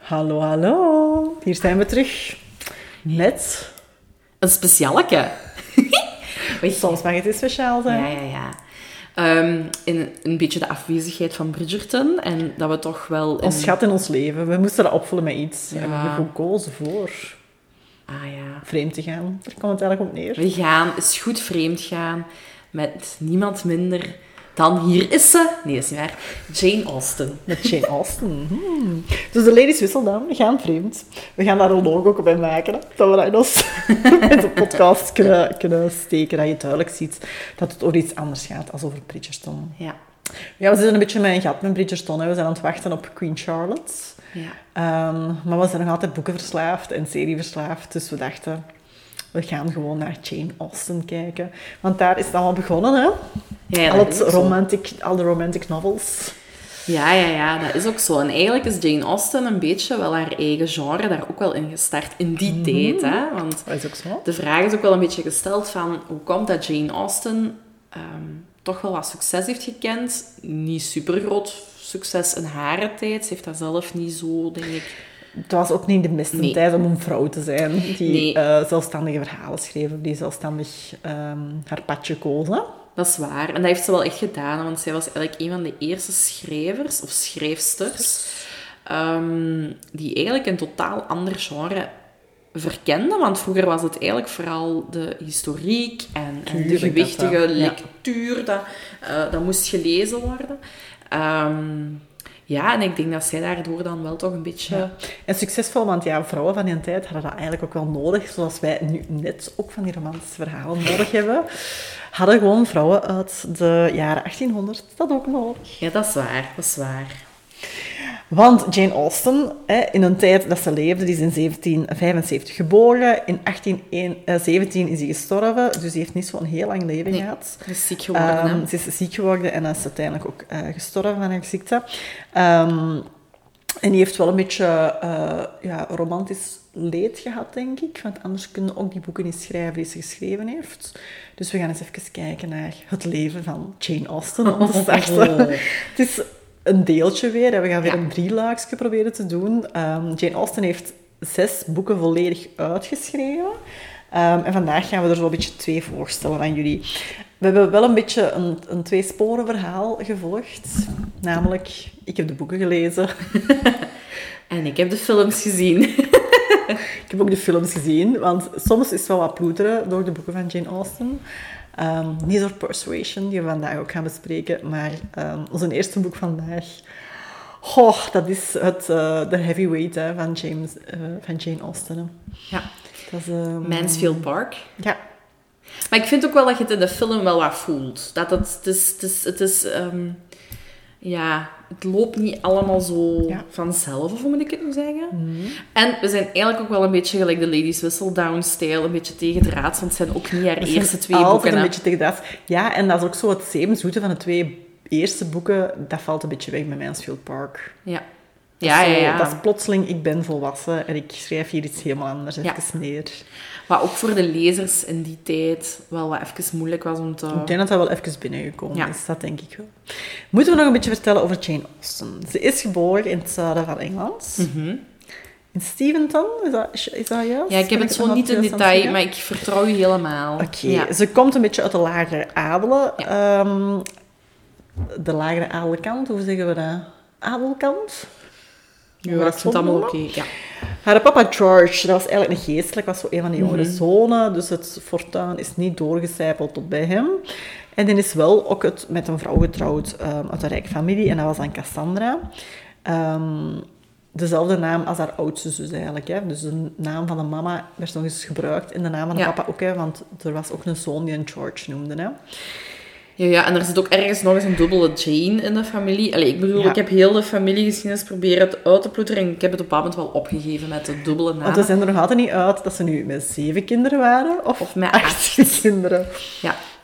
Hallo, hallo. Hier zijn we terug met... Een specialeke. Soms mag het eens speciaal zijn. Ja. In een beetje de afwezigheid van Bridgerton. En dat we toch wel... Ons schat in ons leven. We moesten dat opvullen met iets. Ja. En we hebben gekozen voor vreemd te gaan. Daar komt het eigenlijk op neer. We gaan eens goed vreemd gaan met niemand minder dan... Hier is ze. Nee, dat is niet waar. Jane Austen. Met Jane Austen. Dus de ladies Whistledown, we gaan vreemd. We gaan daar een logo ook op in maken. Hè? Dat we dat in ons met de podcast kunnen steken. Dat je duidelijk ziet dat het over iets anders gaat dan over Bridgerton. Ja. Ja, we zitten een beetje met een gat met Bridgerton. Hè. We zijn aan het wachten op Queen Charlotte. Ja. Maar we zijn nog altijd boekenverslaafd en serieverslaafd. Dus we dachten, we gaan gewoon naar Jane Austen kijken. Want daar is het allemaal begonnen, hè? Ja, Al de romantic novels. Ja, dat is ook zo. En eigenlijk is Jane Austen een beetje wel haar eigen genre daar ook wel in gestart in die tijd. Hè? Want Dat is ook zo. de vraag is ook wel een beetje gesteld van hoe komt dat Jane Austen toch wel wat succes heeft gekend. Niet supergroot succes in haar tijd. Ze heeft dat zelf niet zo, denk ik... Het was ook niet de beste tijd om een vrouw te zijn die zelfstandige verhalen schreef, die zelfstandig haar padje koos. Hè? Dat is waar. En dat heeft ze wel echt gedaan, want zij was eigenlijk een van de eerste schrijvers of schrijfsters die eigenlijk een totaal ander genre verkende. Want vroeger was het eigenlijk vooral de historiek en de gewichtige lectuur dat moest gelezen worden. Ja, en ik denk dat zij daardoor dan wel toch een beetje... Ja. En succesvol, want ja, vrouwen van die tijd hadden dat eigenlijk ook wel nodig. Zoals wij nu net ook van die romantische verhalen nodig hebben. Hadden gewoon vrouwen uit de jaren 1800 dat ook nodig. Ja, dat is waar. Dat is waar. Want Jane Austen, in een tijd dat ze leefde, die is in 1775 geboren. In 1817 is ze gestorven, dus die heeft niet zo'n heel lang leven gehad. Ze is ziek geworden. Ze is ziek geworden en is uiteindelijk ook gestorven van haar ziekte. En die heeft wel een beetje romantisch leed gehad, denk ik. Want anders kunnen ook die boeken niet schrijven die ze geschreven heeft. Dus we gaan eens even kijken naar het leven van Jane Austen om te starten. Het is een deeltje weer. We gaan weer een 3-luiksje proberen te doen. Jane Austen heeft 6 boeken volledig uitgeschreven. En vandaag gaan we er zo'n beetje 2 voorstellen aan jullie. We hebben wel een beetje een 2-sporen verhaal gevolgd. Namelijk, ik heb de boeken gelezen. En ik heb de films gezien. Ik heb ook de films gezien, want soms is het wel wat ploeteren door de boeken van Jane Austen. Niet door Persuasion, die we vandaag ook gaan bespreken, maar ons eerste boek vandaag... dat is de heavyweight van Jane Austen. Hè. Ja. Dat is, Mansfield Park. Ja. Maar ik vind ook wel dat je het in de film wel wat voelt. Dat het loopt niet allemaal zo vanzelf, of hoe moet ik het nu zeggen? En we zijn eigenlijk ook wel een beetje gelijk de Ladies Whistledown-stijl, een beetje tegendraads, want het zijn ook niet haar eerste 2 boeken. Een beetje tegendraads. Ja, en dat is ook zo het zeemzoete van de 2 eerste boeken, dat valt een beetje weg met Mansfield Park. Ja. Dat is plotseling, ik ben volwassen en ik schrijf hier iets helemaal anders even neer. Wat ook voor de lezers in die tijd wel wat even moeilijk was om te... Ik denk dat dat wel even binnengekomen is, dat denk ik wel. Moeten we nog een beetje vertellen over Jane Austen? Ze is geboren in het zuiden van Engeland. In Steventon, is dat juist? Ja, ik heb het zo niet in detail, maar ik vertrouw je helemaal. Oké. Ze komt een beetje uit de lagere adelen. Ja. De lagere adelkant, hoe zeggen we dat? Adelkant? Ja, ik vind het allemaal oké. Ja. Haar papa George, dat was eigenlijk een geestelijk, was zo een van de jongere zonen, dus het fortuin is niet doorgecijpeld tot bij hem. En hij is wel ook met een vrouw getrouwd uit een rijke familie, en dat was dan Cassandra. Dezelfde naam als haar oudste zus eigenlijk. Hè. Dus de naam van de mama werd nog eens gebruikt, en de naam van de papa ook, hè, want er was ook een zoon die een George noemde. Hè. Ja, en er zit ook ergens nog eens een dubbele Jane in de familie. Ik bedoel, ik heb heel de familiegeschiedenis proberen uit te ploeteren en ik heb het op een moment wel opgegeven met de dubbele naam. Want we zijn er nog altijd niet uit dat ze nu met 7 kinderen waren, of met 8 kinderen. Ja.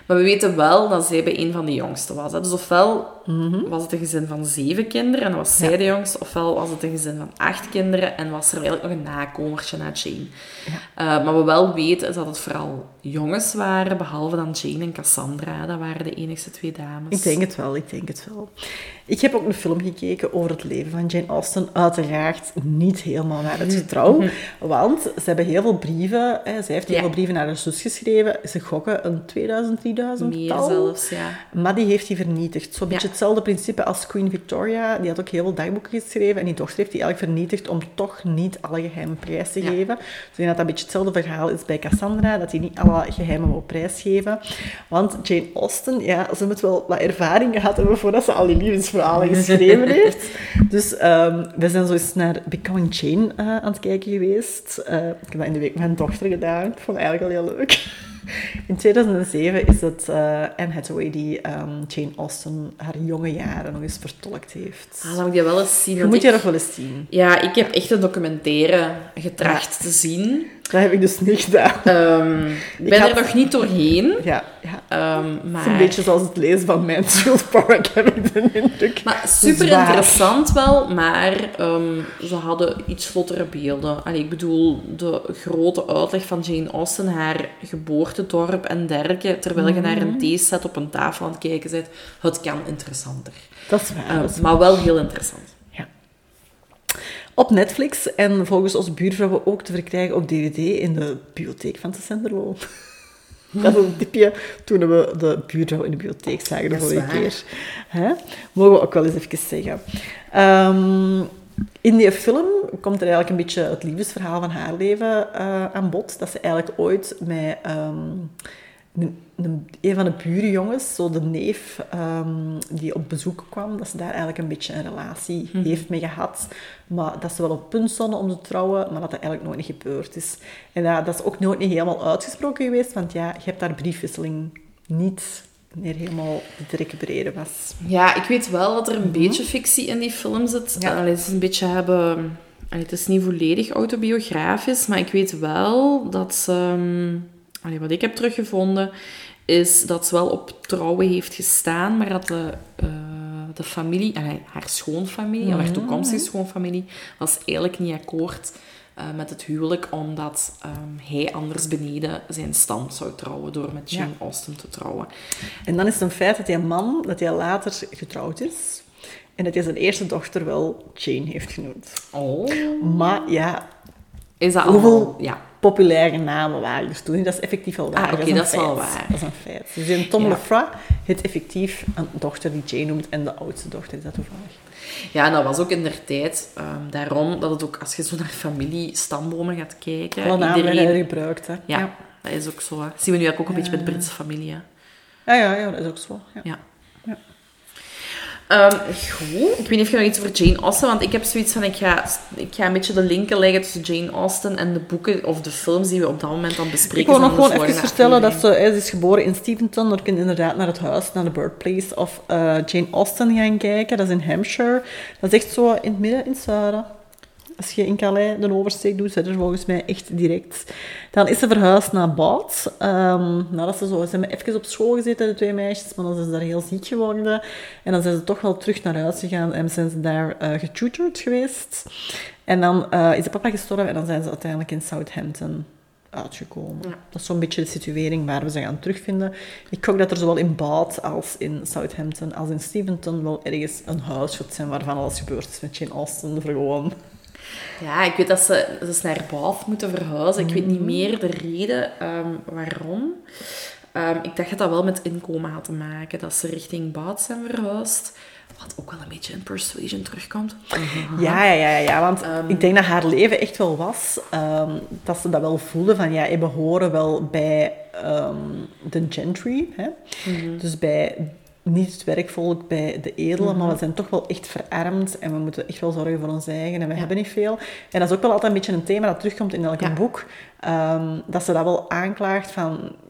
Maar we weten wel dat zij bij een van de jongsten was. Hè. Dus ofwel was het een gezin van 7 kinderen en was zij de jongste, ofwel was het een gezin van 8 kinderen en was er eigenlijk nog een nakomertje na Jane. Ja. Maar we wel weten is dat het vooral jongens waren, behalve dan Jane en Cassandra. Dat waren de enigste 2 dames. Ik denk het wel. Ik heb ook een film gekeken over het leven van Jane Austen. Uiteraard niet helemaal naar het getrouw, want ze hebben heel veel brieven. Zij heeft heel veel brieven naar haar zus geschreven. Ze gokken een 2000, 3000 Meer tal. zelfs, ja. Maar die heeft hij vernietigd. Zo'n beetje hetzelfde principe als Queen Victoria. Die had ook heel veel dagboeken geschreven. En die dochter heeft die eigenlijk vernietigd om toch niet alle geheimen prijs te geven. Dus ik denk dat dat een beetje hetzelfde verhaal is bij Cassandra. Dat hij niet alle geheimen wil prijsgeven. Want Jane Austen, ze moet wel wat ervaring gehad hebben voordat ze al die liefdesverhalen geschreven heeft. Dus we zijn zo eens naar Becoming Jane aan het kijken geweest. Ik heb dat in de week met mijn dochter gedaan. Ik vond het eigenlijk al heel leuk. In 2007 is het Anne Hathaway die Jane Austen haar jonge jaren nog eens vertolkt heeft. Dan moet ik die wel eens zien. Je moet die nog wel eens zien. Ja, ik heb echt een documentaire getracht te zien. Dat heb ik dus niet gedaan. Ik ben er nog niet doorheen. Ja. Maar... Het is een beetje zoals het lezen van Mansfield Park, heb ik de indruk. Maar super interessant wel, maar ze hadden iets vlottere beelden. Allee, ik bedoel, de grote uitleg van Jane Austen, haar geboortedorp en dergelijke, terwijl je naar een theeset op een tafel aan het kijken bent, het kan interessanter. Dat is waar. Maar wel heel interessant. Ja. Op Netflix en volgens onze buurvrouwen ook te verkrijgen op DVD in de bibliotheek van de Centerwol. Dat is een tipje toen we de buurvrouw in de bibliotheek zagen de vorige keer. Mogen we ook wel eens even zeggen. In die film komt er eigenlijk een beetje het liefdesverhaal van haar leven aan bod. Dat ze eigenlijk ooit met een van de buurjongens, zo de neef die op bezoek kwam, dat ze daar eigenlijk een beetje een relatie heeft mee gehad. Maar dat ze wel op punt stonden om te trouwen, maar dat eigenlijk nooit niet gebeurd is. En dat is ook nooit niet helemaal uitgesproken geweest, want je hebt daar briefwisseling niet meer helemaal te recupereren was. Ja, ik weet wel dat er een beetje fictie in die film zit. Ja. Het is een beetje hebben... Het is niet volledig autobiografisch, maar ik weet wel dat ze... wat ik heb teruggevonden, is dat ze wel op trouwen heeft gestaan, maar dat de familie, haar schoonfamilie, haar toekomstige schoonfamilie, was eigenlijk niet akkoord met het huwelijk, omdat hij anders beneden zijn stand zou trouwen door met Jane Austen te trouwen. En dan is het een feit dat die man, dat hij later getrouwd is, en dat hij zijn eerste dochter wel Jane heeft genoemd. Oh. Maar ja... Is dat hoeveel populaire namen waren dus toen? Dat is effectief wel waar. Oké, dat is wel waar. Dat is een feit. Dus in Tom Lefroy heeft effectief een dochter die Jane noemt en de oudste dochter is dat toevallig. Ja, en dat was ook in der tijd daarom dat het ook, als je zo naar familie-stambomen gaat kijken... Alle namen werden gebruikt, hè. Ja, dat is ook zo. Hè. Dat zien we nu ook een beetje met de Britse familie. Hè. Ja, dat is ook zo. Ja. Goed. Ik weet niet of je nog iets over Jane Austen, want ik heb zoiets van, ik ga een beetje de linken leggen tussen Jane Austen en de boeken of de films die we op dat moment dan bespreken. Ik wil nog gewoon even vertellen dat ze is geboren in Steventon. Dan kun je inderdaad naar het huis, naar de birthplace of Jane Austen gaan kijken. Dat is in Hampshire. Dat is echt zo in het midden, in het zuiden. Als je in Calais de oversteek doet, zit er volgens mij echt direct. Dan is ze verhuisd naar Bath. Nadat ze hebben even op school gezeten, de 2 meisjes, maar dan zijn ze daar heel ziek geworden. En dan zijn ze toch wel terug naar huis gegaan en zijn ze daar getutored geweest. En dan is de papa gestorven en dan zijn ze uiteindelijk in Southampton uitgekomen. Ja. Dat is zo'n beetje de situering waar we ze gaan terugvinden. Ik hoop dat er zowel in Bath als in Southampton als in Steventon wel ergens een huis gaat zijn waarvan alles gebeurd is met Jane Austen. Gewoon... Ja, ik weet dat ze naar Bath moeten verhuizen. Ik weet niet meer de reden waarom. Ik dacht dat dat wel met inkomen had te maken. Dat ze richting Bath zijn verhuisd. Wat ook wel een beetje in Persuasion terugkomt. Ja, want ik denk dat haar leven echt wel was. Dat ze dat wel voelde van, we behoren wel bij de gentry. Hè? Dus bij... niet het werkvolk bij de edelen, maar we zijn toch wel echt verarmd en we moeten echt wel zorgen voor ons eigen en we hebben niet veel. En dat is ook wel altijd een beetje een thema dat terugkomt in elk boek. Dat ze dat wel aanklaagt van...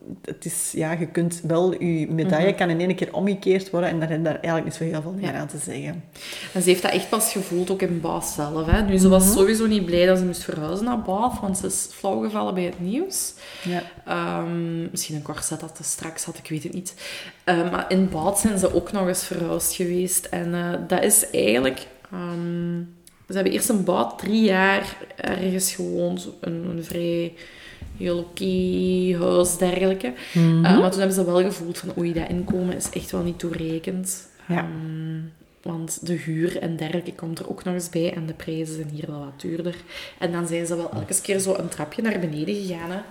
het is, ja, je kunt wel, je medaille kan in één keer omgekeerd worden en daar heb je daar eigenlijk niet zo heel veel meer aan te zeggen. En ze heeft dat echt pas gevoeld, ook in Bath zelf. Hè. Nu, ze was sowieso niet blij dat ze moest verhuizen naar Bath, want ze is flauwgevallen bij het nieuws. Ja. Misschien een corset dat ze straks had, ik weet het niet. Maar in Bath zijn ze ook nog eens verhuisd geweest. En dat is eigenlijk... ze hebben eerst in Bath 3 jaar ergens gewoond. Een vrij heel oké huis, dergelijke. Maar toen hebben ze wel gevoeld van... Oei, dat inkomen is echt wel niet toereikend. Ja. Want de huur en dergelijke komt er ook nog eens bij. En de prijzen zijn hier wel wat duurder. En dan zijn ze wel elke keer zo een trapje naar beneden gegaan. Hè.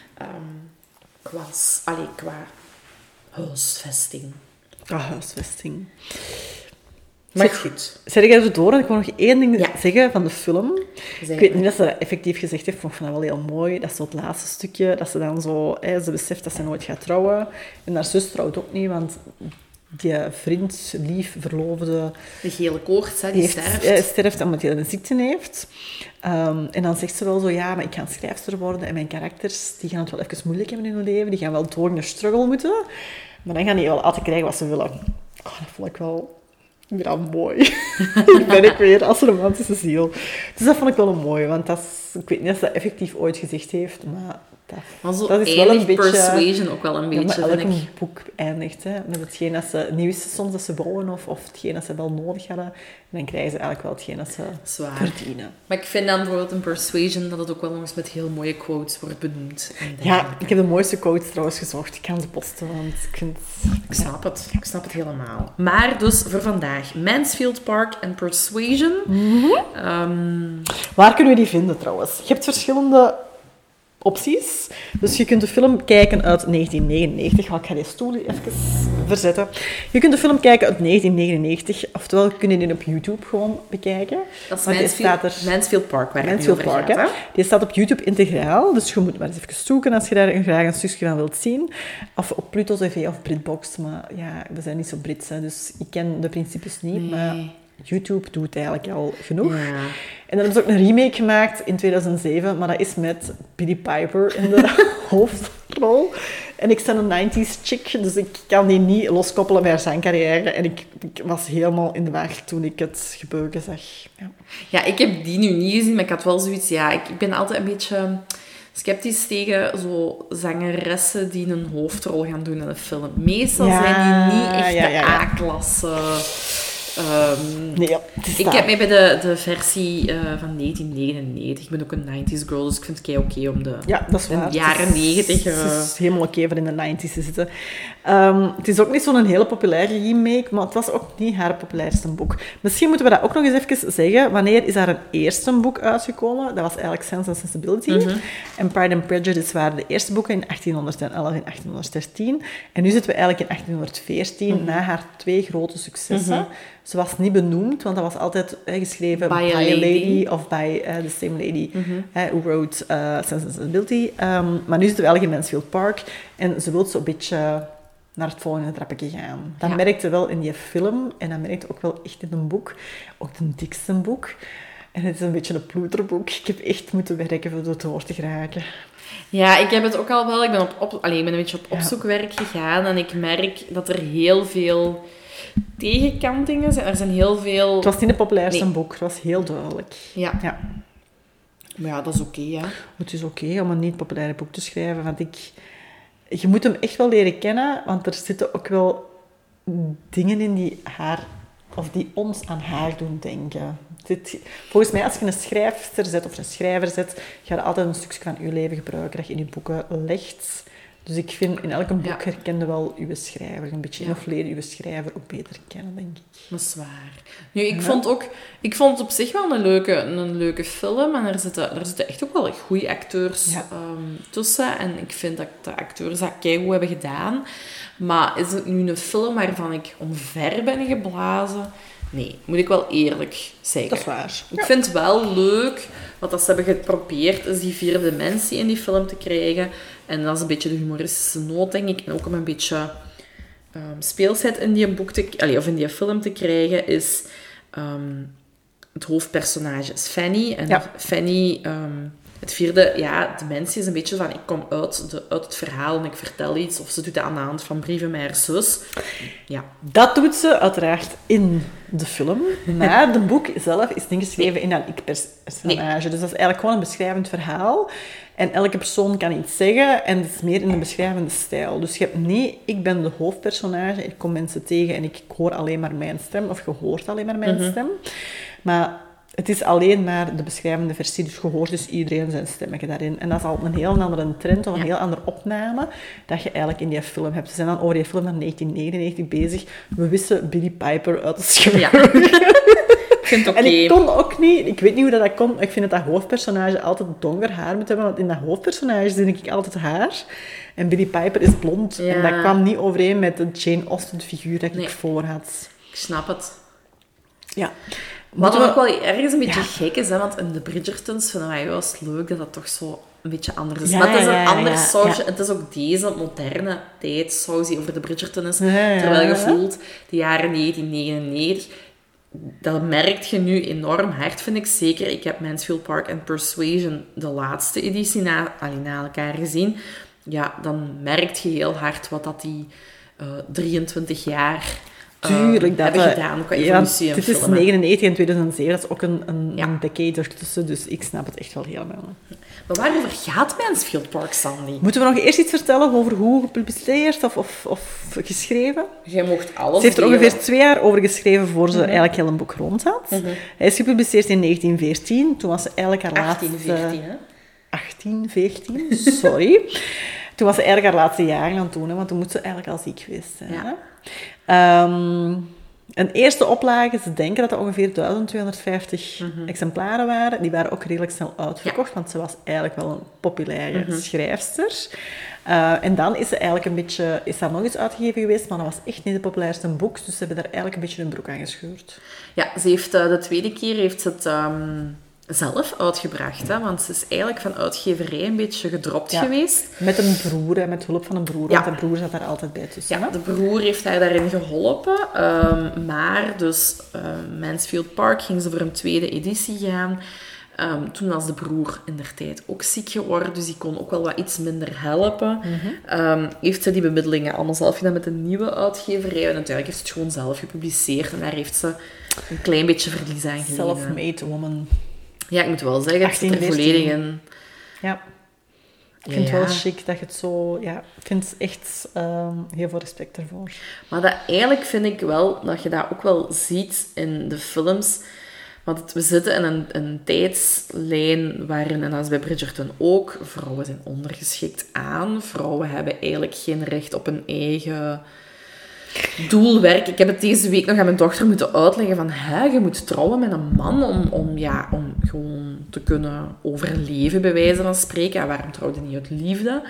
Qua huisvesting. Qua huisvesting. Maar goed. Zeg jij zo door? En ik wil nog één ding zeggen van de film. Ik weet niet dat ze dat effectief gezegd heeft, maar ik vond dat wel heel mooi. Dat is zo het laatste stukje, dat ze dan zo... ze beseft dat ze nooit gaat trouwen. En haar zus trouwt ook niet, want die vriend, lief, verloofde... De gele koorts, hè, die sterft. Sterft omdat hij een ziekte heeft. En dan zegt ze wel zo, ja, maar ik ga een schrijfster worden en mijn karakters, die gaan het wel even moeilijk hebben in hun leven. Die gaan wel door in de struggle moeten. Maar dan gaan die wel altijd krijgen wat ze willen. Oh, dat vond ik wel... Ja, mooi. Ik ben ik weer als romantische ziel. Dus dat vond ik wel mooi, want dat is, ik weet niet of ze dat effectief ooit gezegd heeft, maar dat is wel een beetje... Persuasion ook wel een beetje, vind ik. Boek eindigt, hè, met hetgeen dat ze niet wisten soms dat ze wouden of hetgeen dat ze wel nodig hadden. En dan krijgen ze eigenlijk wel hetgeen dat ze verdienen. Maar ik vind dan bijvoorbeeld in Persuasion dat het ook wel nog eens met heel mooie quotes wordt benoemd. Ja, ik heb de mooiste quotes trouwens gezocht. Ik kan ze posten, want ik vind... Ik snap het helemaal. Maar dus voor vandaag, Mansfield Park en Persuasion. Waar kunnen we die vinden trouwens? Je hebt verschillende opties. Dus je kunt de film kijken uit 1999. Ik ga die stoel even verzetten. Je kunt de film kijken uit 1999. Oftewel, kun je die op YouTube gewoon bekijken. Dat is Mansfield Park, waar Mansfield het nu over Park, gaat. Die staat op YouTube integraal. Dus je moet maar eens even zoeken als je daar graag een stukje van wilt zien. Of op Pluto TV of Britbox. Maar ja, we zijn niet zo Brits, hè, dus ik ken de principes niet. Nee. Maar YouTube doet eigenlijk al genoeg. Ja. En dan hebben ze ook een remake gemaakt in 2007, maar dat is met Billie Piper in de hoofdrol. En ik ben een 90s chick, dus ik kan die niet loskoppelen met haar zangcarrière. En ik was helemaal in de war toen ik het gebeuren zag. Ja, ik heb die nu niet gezien, maar ik had wel zoiets... Ja, ik ben altijd een beetje sceptisch tegen zo zangeressen die een hoofdrol gaan doen in een film. Meestal zijn die niet echt de A-klasse... ik heb mij bij de versie van 1999. Ik ben ook een 90s girl, dus ik vind het oké om de jaren 90... Het is helemaal oké voor in de 90s te zitten. Het is ook niet zo'n hele populaire remake, maar het was ook niet haar populairste boek. Misschien moeten we dat ook nog eens even zeggen. Wanneer is haar een eerste boek uitgekomen? Dat was eigenlijk Sense and Sensibility. En Pride and Prejudice waren de eerste boeken in 1811 en 1813. En nu zitten we eigenlijk in 1814, na haar 2 grote successen. Ze was niet benoemd, want dat was altijd geschreven by a lady of by the same lady who wrote Sense and Sensibility. Maar nu zitten we eigenlijk in Mansfield Park en ze wil zo'n beetje naar het volgende trappetje gaan. Dat merkte wel in die film en dat merkte ook wel echt in een boek. Ook het dikste boek. En het is een beetje een ploeterboek. Ik heb echt moeten werken voor het door te geraken. Ja, ik heb het ook al wel... Ik ben, ik ben een beetje op opzoekwerk gegaan en ik merk dat er heel veel tegenkantingen zijn. Er zijn heel veel... Het was niet de populairste boek, het was heel duidelijk. Ja. Maar ja, dat is oké, hè. Het is oké om een niet populaire boek te schrijven, want je moet hem echt wel leren kennen, want er zitten ook wel dingen in die die ons aan haar doen denken. Volgens mij, als je een schrijfster zet of een schrijver zet, ga je altijd een stukje van je leven gebruiken dat je in je boeken legt. Dus ik vind, in elk boek herkende wel uw schrijver. Een beetje of leer uw schrijver ook beter kennen, denk ik. Dat is waar. Nu, ik vond het op zich wel een leuke film. En er zitten echt ook wel goede acteurs tussen. En ik vind dat de acteurs dat keigoed hebben gedaan. Maar is het nu een film waarvan ik omver ben geblazen? Nee, moet ik wel eerlijk zeggen. Dat is waar. Ik vind het wel leuk, wat ze hebben geprobeerd, is die 4e dimensie in die film te krijgen. En dat is een beetje de humoristische noot, denk ik. En ook om een beetje speelsheid in die in die film te krijgen, is het hoofdpersonage is Fanny. En Fanny Het vierde, ja, de mens is een beetje van, ik kom uit het verhaal en ik vertel iets. Of ze doet dat aan de hand van brieven met haar zus. Ja. Dat doet ze uiteraard in de film. Maar het boek zelf is niet geschreven in een ik-personage. Dus dat is eigenlijk gewoon een beschrijvend verhaal. En elke persoon kan iets zeggen en het is meer in een beschrijvende stijl. Dus je hebt niet, ik ben de hoofdpersonage, ik kom mensen tegen en ik hoor alleen maar mijn stem. Of je hoort alleen maar mijn stem. Maar het is alleen maar de beschrijvende versie, dus je hoort dus iedereen zijn stemmetje daarin. En dat is al een heel andere trend of een heel andere opname dat je eigenlijk in die film hebt. Ze zijn dan over die film van 1999 bezig. We wissen Billie Piper uit het scheur. Ja. Ik vind het en ik kon ook niet, ik weet niet hoe dat kon, ik vind dat hoofdpersonage altijd donker haar moet hebben, want in dat hoofdpersonage zie ik altijd haar. En Billie Piper is blond. Ja. En dat kwam niet overeen met de Jane Austen figuur dat ik voor had. Ik snap het. Ja. Wat ook wel ergens een beetje gek is, hè? Want in de Bridgertons vinden wij juist leuk dat dat toch zo een beetje anders is. Ja, maar het is een ander sausje. Het is ook deze moderne tijdsaus die over de Bridgerton is. Terwijl je voelt, de jaren 1999, dat merk je nu enorm hard, vind ik zeker. Ik heb Mansfield Park en Persuasion, de laatste editie, na elkaar gezien. Ja, dan merk je heel hard wat dat die 23 jaar... Tuurlijk, dat hebben gedaan qua evolutie en dit is 99 en 2007, dat is ook een decade ertussen, dus ik snap het echt wel helemaal. Maar waarover gaat Mansfield Park, Sandy? Moeten we nog eerst iets vertellen over hoe gepubliceerd of geschreven? Je mocht alles Ze heeft er ongeveer 2 jaar over geschreven voor ze eigenlijk heel een boek rond had. Hij is gepubliceerd in 1914, toen was ze eigenlijk haar laatste... 1814, sorry. Toen was ze eigenlijk haar laatste jaar aan het doen, want toen moet ze eigenlijk al ziek geweest zijn. Ja. Een eerste oplage, ze denken dat er ongeveer 1250 exemplaren waren. Die waren ook redelijk snel uitverkocht, want ze was eigenlijk wel een populaire schrijfster. En dan is ze eigenlijk een beetje... Is daar nog eens uitgegeven geweest, maar dat was echt niet de populairste boek. Dus ze hebben daar eigenlijk een beetje hun broek aan gescheurd. Ja, ze heeft, de tweede keer heeft ze het... zelf uitgebracht, hè? Want ze is eigenlijk van uitgeverij een beetje gedropt geweest. Met een broer, hè? Met hulp van een broer, want de broer zat daar altijd bij tussen. Ja, de broer heeft haar daarin geholpen, maar dus Mansfield Park ging ze voor een tweede editie gaan. Toen was de broer indertijd ook ziek geworden, dus die kon ook wel wat iets minder helpen. Heeft ze die bemiddelingen allemaal zelf gedaan met een nieuwe uitgeverij en uiteindelijk heeft ze het gewoon zelf gepubliceerd en daar heeft ze een klein beetje verlies aan geleden. Self-made woman. Ja, ik moet wel zeggen, het zit er volledig in. Ja. Ik vind het wel chic dat je het zo... Ja, ik vind echt heel veel respect ervoor. Maar dat, eigenlijk vind ik wel dat je dat ook wel ziet in de films. Want we zitten in een tijdslijn waarin, en dat is bij Bridgerton ook, vrouwen zijn ondergeschikt aan. Vrouwen hebben eigenlijk geen recht op een eigen... doelwerk. Ik heb het deze week nog aan mijn dochter moeten uitleggen van, je moet trouwen met een man om gewoon te kunnen overleven, bij wijze van spreken. En waarom trouwde niet uit liefde?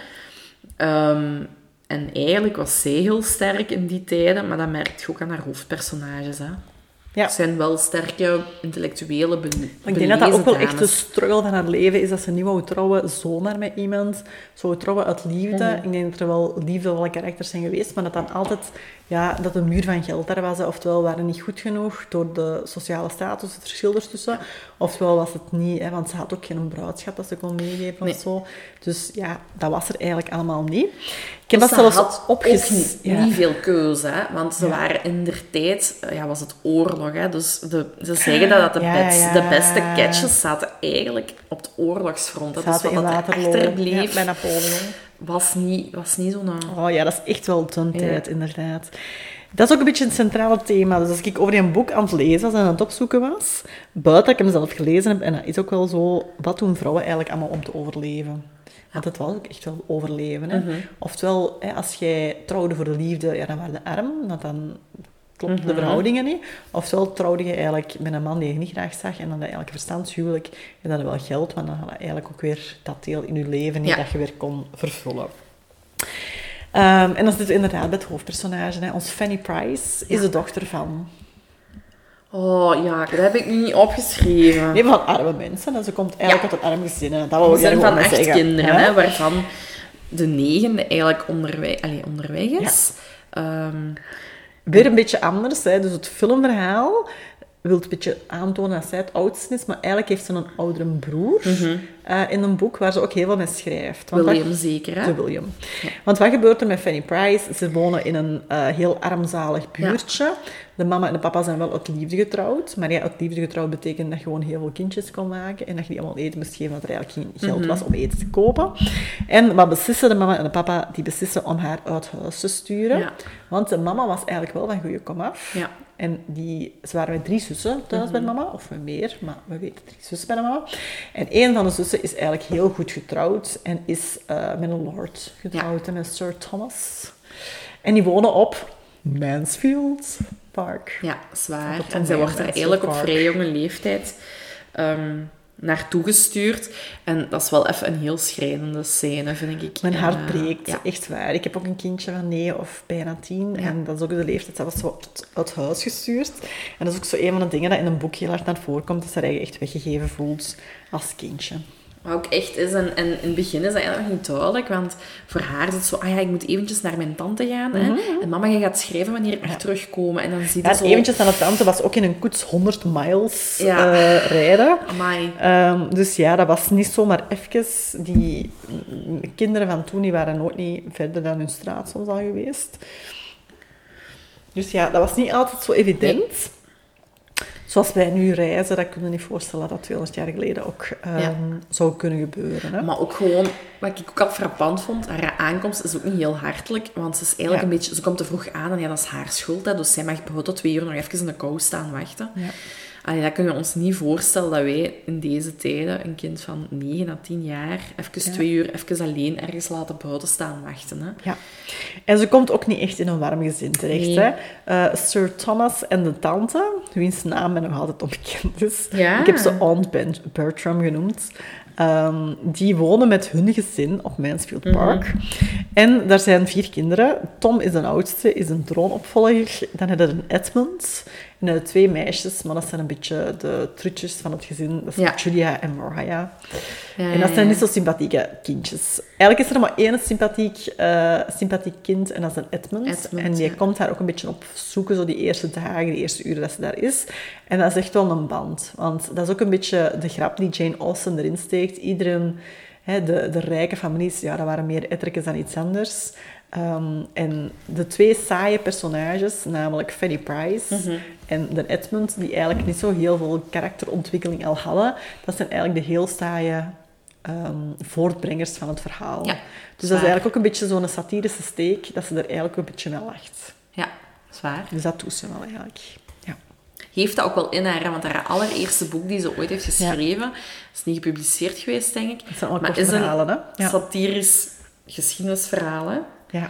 En eigenlijk was zij heel sterk in die tijden, maar dat merk je ook aan haar hoofdpersonages, hè. Ja. Het zijn wel sterke, intellectuele, ik denk dat dat ook wel echt de struggle van haar leven is, dat ze niet wou trouwen zomaar met iemand. Ze wou trouwen uit liefde. Ik denk dat er wel liefdevolle karakters zijn geweest, maar dat dan altijd... Ja, dat de muur van geld daar was. Oftewel waren niet goed genoeg door de sociale status, het verschil ertussen. Oftewel was het niet, want ze had ook geen bruidschap dat ze kon meegeven of zo. Dus ja, dat was er eigenlijk allemaal niet. Ik heb dat zelfs opgezet. Niet veel keuze, hè? Want ze waren in der tijd, was het oorlog. Hè? Dus ze zeggen dat de beste catches zaten eigenlijk op het oorlogsfront. Dat is wat er achterbleef. Bij Napoleon. Was niet zo'n... Oh ja, dat is echt wel de tijd, inderdaad. Dat is ook een beetje het centrale thema. Dus als ik over een boek aan het lezen was en aan het opzoeken was, buiten dat ik hem zelf gelezen heb, en dat is ook wel zo, wat doen vrouwen eigenlijk allemaal om te overleven? Want het was ook echt wel overleven. Hè? Oftewel, als jij trouwde voor de liefde, dan waren de arm, want dan klopten de verhoudingen niet. Oftewel trouwde je eigenlijk met een man die je niet graag zag en dan eigenlijk een verstandshuwelijk en dan wel geld, maar dan had je eigenlijk ook weer dat deel in je leven niet dat je weer kon vervullen. En dat is dus inderdaad het hoofdpersonage. Hè. Ons Fanny Price is de dochter van... Oh ja, dat heb ik nu niet opgeschreven. Nee, van arme mensen. En ze komt eigenlijk uit een arm gezin. Dat wou ik zijn van 8 kinderen, hè, waarvan de 9e eigenlijk onderweg is. Ja. Weer een beetje anders. Hè. Dus het filmverhaal wil een beetje aantonen dat zij het oudste is, maar eigenlijk heeft ze een oudere broer in een boek waar ze ook heel veel mee schrijft. Want William zeker, hè? De William. Ja. Want wat gebeurt er met Fanny Price? Ze wonen in een heel armzalig buurtje. Ja. De mama en de papa zijn wel uit liefde getrouwd. Maar ja, uit liefde getrouwd betekent dat je gewoon heel veel kindjes kon maken. En dat je die allemaal eten moest geven, dat er eigenlijk geen geld was om eten te kopen. En wat beslissen de mama en de papa? Die beslissen om haar uit huis te sturen. Ja. Want de mama was eigenlijk wel van goede komaf. Ja. En ze waren met 3 zussen thuis bij mama, of meer, maar we weten 3 zussen bij de mama. En een van de zussen is eigenlijk heel goed getrouwd en is met een lord getrouwd, met Sir Thomas. En die wonen op Mansfield Park. Ja, zwaar. En zij wordt er eigenlijk op vrij jonge leeftijd naartoe gestuurd. En dat is wel even een heel schrijnende scène, vind ik. Mijn hart breekt, echt waar. Ik heb ook een kindje van 9 of bijna 10. Ja. En dat is ook de leeftijd, dat was zo uit huis gestuurd. En dat is ook zo een van de dingen dat in een boek heel hard naar voren komt, dat ze haar echt weggegeven voelt als kindje. Wat ook echt is, en in het begin is dat eigenlijk nog niet duidelijk, want voor haar is het zo, ik moet eventjes naar mijn tante gaan, hè, en mama, je gaat schrijven wanneer ik mag terugkomen. En dan zie je zo... eventjes naar de tante was ook in een koets 100 miles rijden. Dus ja, dat was niet zomaar even. Die kinderen van toen, die waren nooit niet verder dan hun straat soms al geweest. Dus ja, dat was niet altijd zo evident. Nee. Zoals wij nu reizen, dat kun je niet voorstellen dat 200 jaar geleden ook zou kunnen gebeuren. Hè? Maar ook gewoon, wat ik ook al frappant vond, haar aankomst is ook niet heel hartelijk, want ze is eigenlijk een beetje, ze komt te vroeg aan en dat is haar schuld, hè, dus zij mag bijvoorbeeld tot 2 uur nog even in de kou staan wachten. Ja. Allee, dat kunnen we ons niet voorstellen dat wij in deze tijden een kind van 9 à 10 jaar even 2 uur even alleen ergens laten buiten staan wachten. Hè. Ja. En ze komt ook niet echt in een warm gezin terecht. Nee. Hè? Sir Thomas en de tante, wiens naam mij nog altijd onbekend is. Ja. Ik heb ze Aunt Bertram genoemd. Die wonen met hun gezin op Mansfield Park. En daar zijn 4 kinderen. Tom is de oudste, is een troonopvolger. Dan hebben we een Edmund. En dan 2 meisjes, maar dat zijn een beetje de trutjes van het gezin. Dat is Julia en Mariah. En dat zijn niet zo sympathieke kindjes. Eigenlijk is er maar 1 sympathiek kind, en dat is een Edmund. En die komt daar ook een beetje op zoeken, zo die eerste dagen, die eerste uren dat ze daar is. En dat is echt wel een band. Want dat is ook een beetje de grap die Jane Austen erin steekt. Iedereen, de rijke families, dat waren meer ettertjes dan iets anders. En de 2 saaie personages, namelijk Fanny Price en de Edmund, die eigenlijk niet zo heel veel karakterontwikkeling al hadden, dat zijn eigenlijk de heel saaie voortbrengers van het verhaal. Ja, dus dat is eigenlijk ook een beetje zo'n satirische steek, dat ze er eigenlijk een beetje mee lacht. Ja, zwaar. Dus dat doet ze wel eigenlijk. Ja. Heeft dat ook wel in haar, want haar allereerste boek die ze ooit heeft geschreven, is niet gepubliceerd geweest, denk ik. Dat zijn allemaal korte verhalen, hè? Ja. Satirisch geschiedenisverhaal, hè? Ja.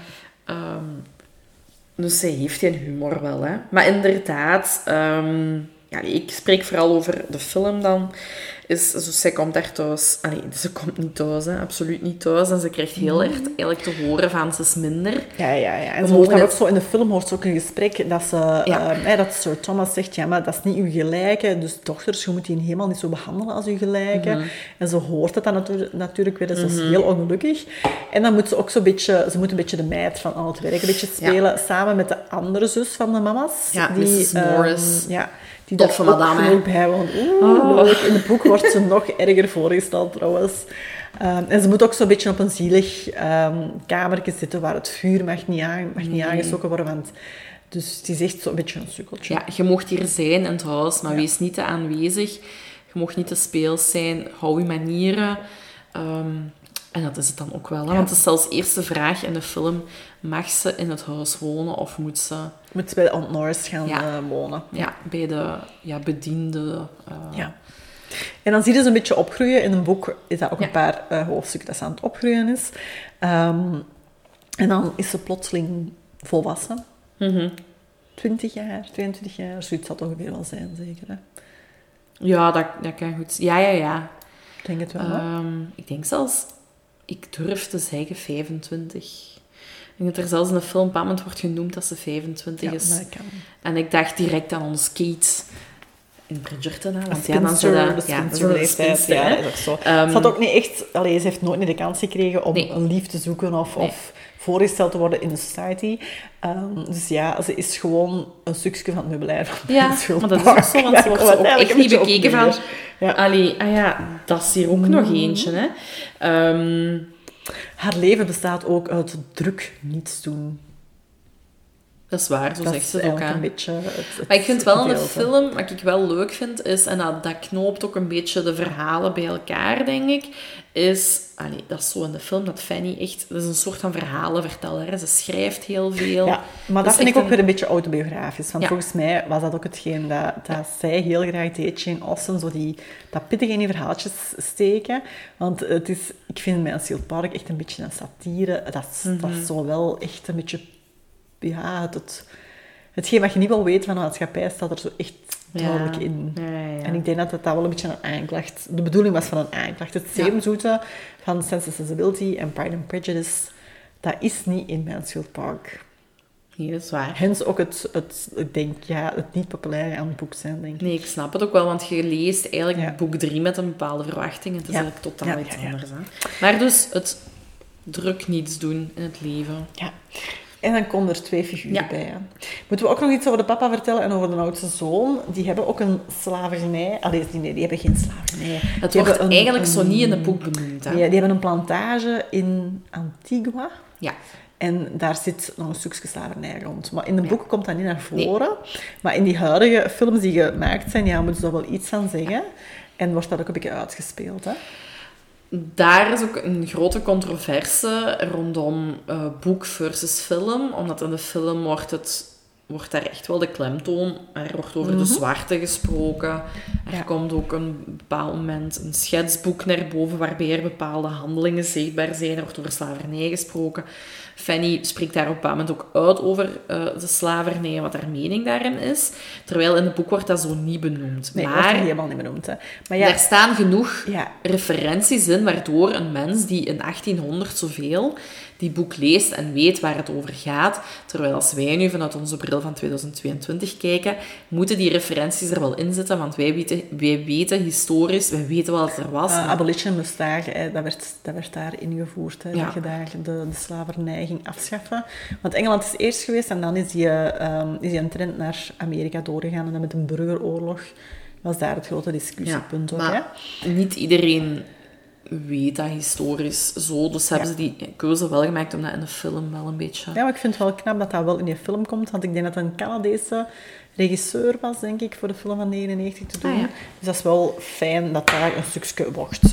Dus zij heeft geen humor wel, hè. Maar inderdaad, ik spreek vooral over de film dan. Dus zij komt daar thuis... ze komt niet thuis, hè. Absoluut niet thuis. En ze krijgt heel erg eigenlijk te horen van ze is minder. Ja. En ze hoort dan ook zo, in de film hoort ze ook een gesprek dat dat Sir Thomas zegt, ja, maar dat is niet uw gelijke. Dus dochters, je moet die helemaal niet zo behandelen als uw gelijke. En ze hoort het dan natuurlijk weer, dus dat is heel ongelukkig. En dan moet ze ook zo'n beetje... Ze moet een beetje de meid van al het werk een beetje spelen, samen met de andere zus van de mama's. Ja, die, Mrs. Morris. Die toffe madame ook bij woont. Leuk. In het boek wordt ze nog erger voorgesteld trouwens. En ze moet ook zo'n beetje op een zielig kamertje zitten waar het vuur mag niet aangestoken worden. Want, dus het is echt zo'n beetje een sukkeltje. Ja, je mocht hier zijn in het huis, maar wees niet te aanwezig. Je mocht niet te speels zijn. Hou je manieren. En dat is het dan ook wel. Hè? Want het is zelfs eerste vraag in de film. Mag ze in het huis wonen of moet ze... Moet ze bij de Aunt Norris gaan wonen. Ja, bij de bediende. En dan zie je ze een beetje opgroeien. In een boek is dat ook een paar hoofdstukken dat ze aan het opgroeien is. En dan is ze plotseling volwassen. 20 jaar, 22 jaar. Zoiets zal het ongeveer wel zijn, zeker. Hè? Ja, dat kan goed. Ja. Ik denk het wel, ik denk zelfs... Ik durf te zeggen 25. Ik denk dat er zelfs in de film op een moment wordt genoemd dat ze 25 is. Dat kan. En ik dacht direct aan ons Kate. in Bridgerton, hè. Een Want ja, dan spinster, zijn de dat... spinsterleeftijd. spinster, Ja, hè. dat is ook zo. Ze had ook niet echt... Allee, ze heeft nooit niet de kans gekregen om een lief te zoeken of voorgesteld te worden in de society. Dus ja, ze is gewoon een stukje van het meubilair van Mansfield maar dat is ook zo, want ze wordt ook echt niet bekeken van... Ja. Allee, dat is hier ook nog eentje, hè. Haar leven bestaat ook uit druk niets doen. Dat is waar, zo zegt ze ook, hè. Een beetje maar ik vind wel in de film, wat ik wel leuk vind, is, en dat knoopt ook een beetje de verhalen bij elkaar, denk ik, is, dat is zo in de film, dat Fanny echt, dat is een soort van verhalenverteller, hè. Ze schrijft heel veel. Ja, maar dat vind ik ook weer een beetje autobiografisch. Want volgens mij was dat ook hetgeen dat zij heel graag deed, Jane Austen, zo dat pittig in die verhaaltjes steken. Want het is, ik vind Mansfield Park echt een beetje een satire. Dat is zo wel echt een beetje... Ja, hetgeen wat je niet wil weten van de maatschappij staat er zo echt duidelijk in. Ja. En ik denk dat wel een beetje een aanklacht... De bedoeling was van een aanklacht. Het zeemzoete van Sense and Sensibility en Pride and Prejudice, dat is niet in Mansfield Park. Nee, dat is waar. Hens ook het niet populaire aan het boek zijn, denk ik. Nee, ik snap het ook wel, want je leest eigenlijk boek 3 met een bepaalde verwachting. Het is eigenlijk totaal iets anders. Hè? Maar dus, het druk niets doen in het leven. Ja. En dan komen er 2 figuren bij. Hè. Moeten we ook nog iets over de papa vertellen en over de oudste zoon? Die hebben ook een slavernij. Nee, die hebben geen slavernij. Het wordt eigenlijk zo niet in het boek benoemd. Hè? Nee, die hebben een plantage in Antigua. Ja. En daar zit nog een stukje slavernij rond. Maar in de boek komt dat niet naar voren. Nee. Maar in die huidige films die gemaakt zijn, moeten ze daar wel iets van zeggen. En wordt dat ook een beetje uitgespeeld, hè? Daar is ook een grote controverse rondom boek versus film. Omdat in de film wordt daar echt wel de klemtoon. Er wordt over de zwarte gesproken. Er komt ook een bepaald moment een schetsboek naar boven waarbij er bepaalde handelingen zichtbaar zijn. Er wordt over slavernij gesproken. Fanny spreekt daar op een bepaald moment ook uit over de slavernij en wat haar mening daarin is. Terwijl in het boek wordt dat zo niet benoemd. Nee, maar wordt helemaal niet benoemd. Hè. Maar daar staan genoeg referenties in, waardoor een mens die in 1800 zoveel die boek leest en weet waar het over gaat, terwijl als wij nu vanuit onze bril van 2022 kijken, moeten die referenties er wel in zitten, want wij weten historisch, wij weten wat er was. Abolition moest daar, dat werd daar ingevoerd, hè, dat je daar de slavernij ging afschaffen. Want Engeland is eerst geweest en dan is die een trend naar Amerika doorgegaan en dan met een burgeroorlog was daar het grote discussiepunt ook. Maar niet iedereen weet dat historisch zo, dus hebben ze die keuze wel gemaakt om dat in de film wel een beetje... Ja, maar ik vind het wel knap dat dat wel in die film komt, want ik denk dat het een Canadese regisseur was, denk ik, voor de film van 99 te doen. Dus dat is wel fijn dat daar een stukje wordt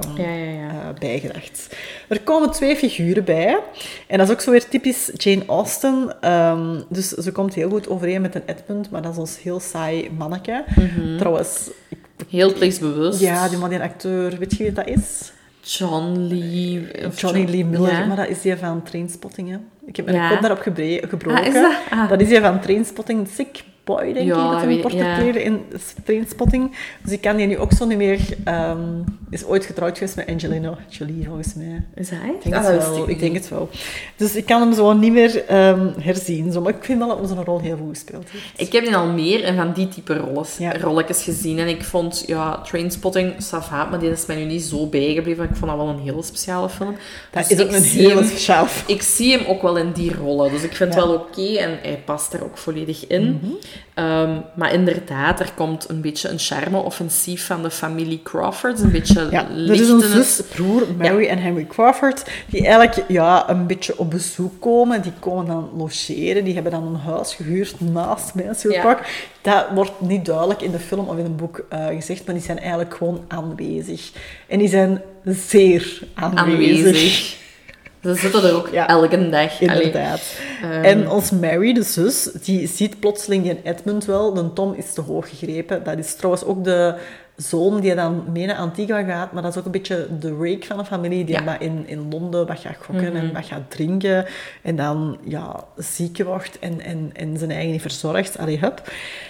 bijgedacht. Er komen 2 figuren bij. En dat is ook zo weer typisch Jane Austen. Dus ze komt heel goed overeen met een Edmund, maar dat is ons heel saai manneke. Trouwens... Heel plichtsbewust. Ja, die acteur, weet je wie dat is? Johnny Lee Miller, maar dat is die van Trainspotting. Hè. Ik heb mijn kop daarop gebroken. Is dat? Dat is die van Trainspotting, Sick Boy, denk ik, dat hij portretteerde in Trainspotting. Dus ik kan die nu ook zo niet meer... is ooit getrouwd geweest met Angelina Jolie, volgens mij. Is hij? Ik denk het wel. Dus ik kan hem zo niet meer herzien. Zo. Maar ik vind wel dat hij zo'n rol heel goed gespeeld heeft. Ik heb die al meer en van die type rolletjes gezien. En ik vond, Trainspotting, ça va, maar die is mij nu niet zo bijgebleven. Ik vond dat wel een hele speciale film. Dat is ook een hele speciale film. Ik zie hem ook wel in die rollen. Dus ik vind het wel oké en hij past er ook volledig in. Maar inderdaad, er komt een beetje een charme-offensief van de familie Crawford. Een beetje er is een zus, broer, Mary en Henry Crawford, die eigenlijk een beetje op bezoek komen. Die komen dan logeren. Die hebben dan een huis gehuurd naast Mansfield Park. Dat wordt niet duidelijk in de film of in het boek gezegd, maar die zijn eigenlijk gewoon aanwezig. En die zijn zeer aanwezig. Ze zitten er ook elke dag. Inderdaad. En ons Mary, de zus, die ziet plotseling die Edmund wel. De Tom is te hoog gegrepen. Dat is trouwens ook de zoon die dan mee naar Antigua gaat. Maar dat is ook een beetje de rake van de familie. Die maar in Londen wat gaat gokken en wat gaat drinken. En dan ziek wordt en zijn eigen niet verzorgt. Allee, hup.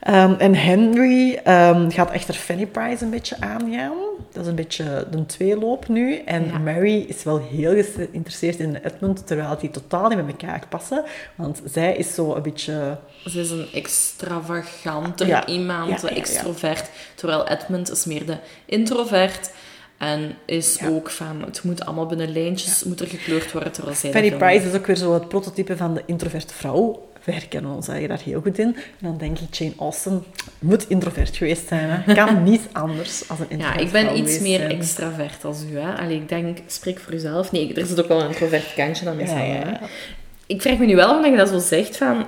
En Henry gaat echter Fanny Price een beetje aangaan. Dat is een beetje de tweeloop nu. En Mary is wel heel geïnteresseerd in Edmund, terwijl die totaal niet met elkaar passen. Want zij is zo een beetje... Ze is een extravaganter iemand, de extrovert. Terwijl Edmund is meer de introvert. En is ook van, het moet allemaal binnen lijntjes, moet er gekleurd worden. Terwijl zij Fanny Price is ook weer zo het prototype van de introverte vrouw. Wij herkennen ons daar heel goed in. En dan denk ik, Jane Austen moet introvert geweest zijn. Hè. Kan niet anders als een introvert vrouw. Ja, ik ben iets geweest meer zijn. extravert als u. Hè. Allee, ik denk, spreek voor uzelf. Nee, er zit ook wel een introvert kantje aan mezelf. Ja. Ik vraag me nu wel, omdat je dat zo zegt, van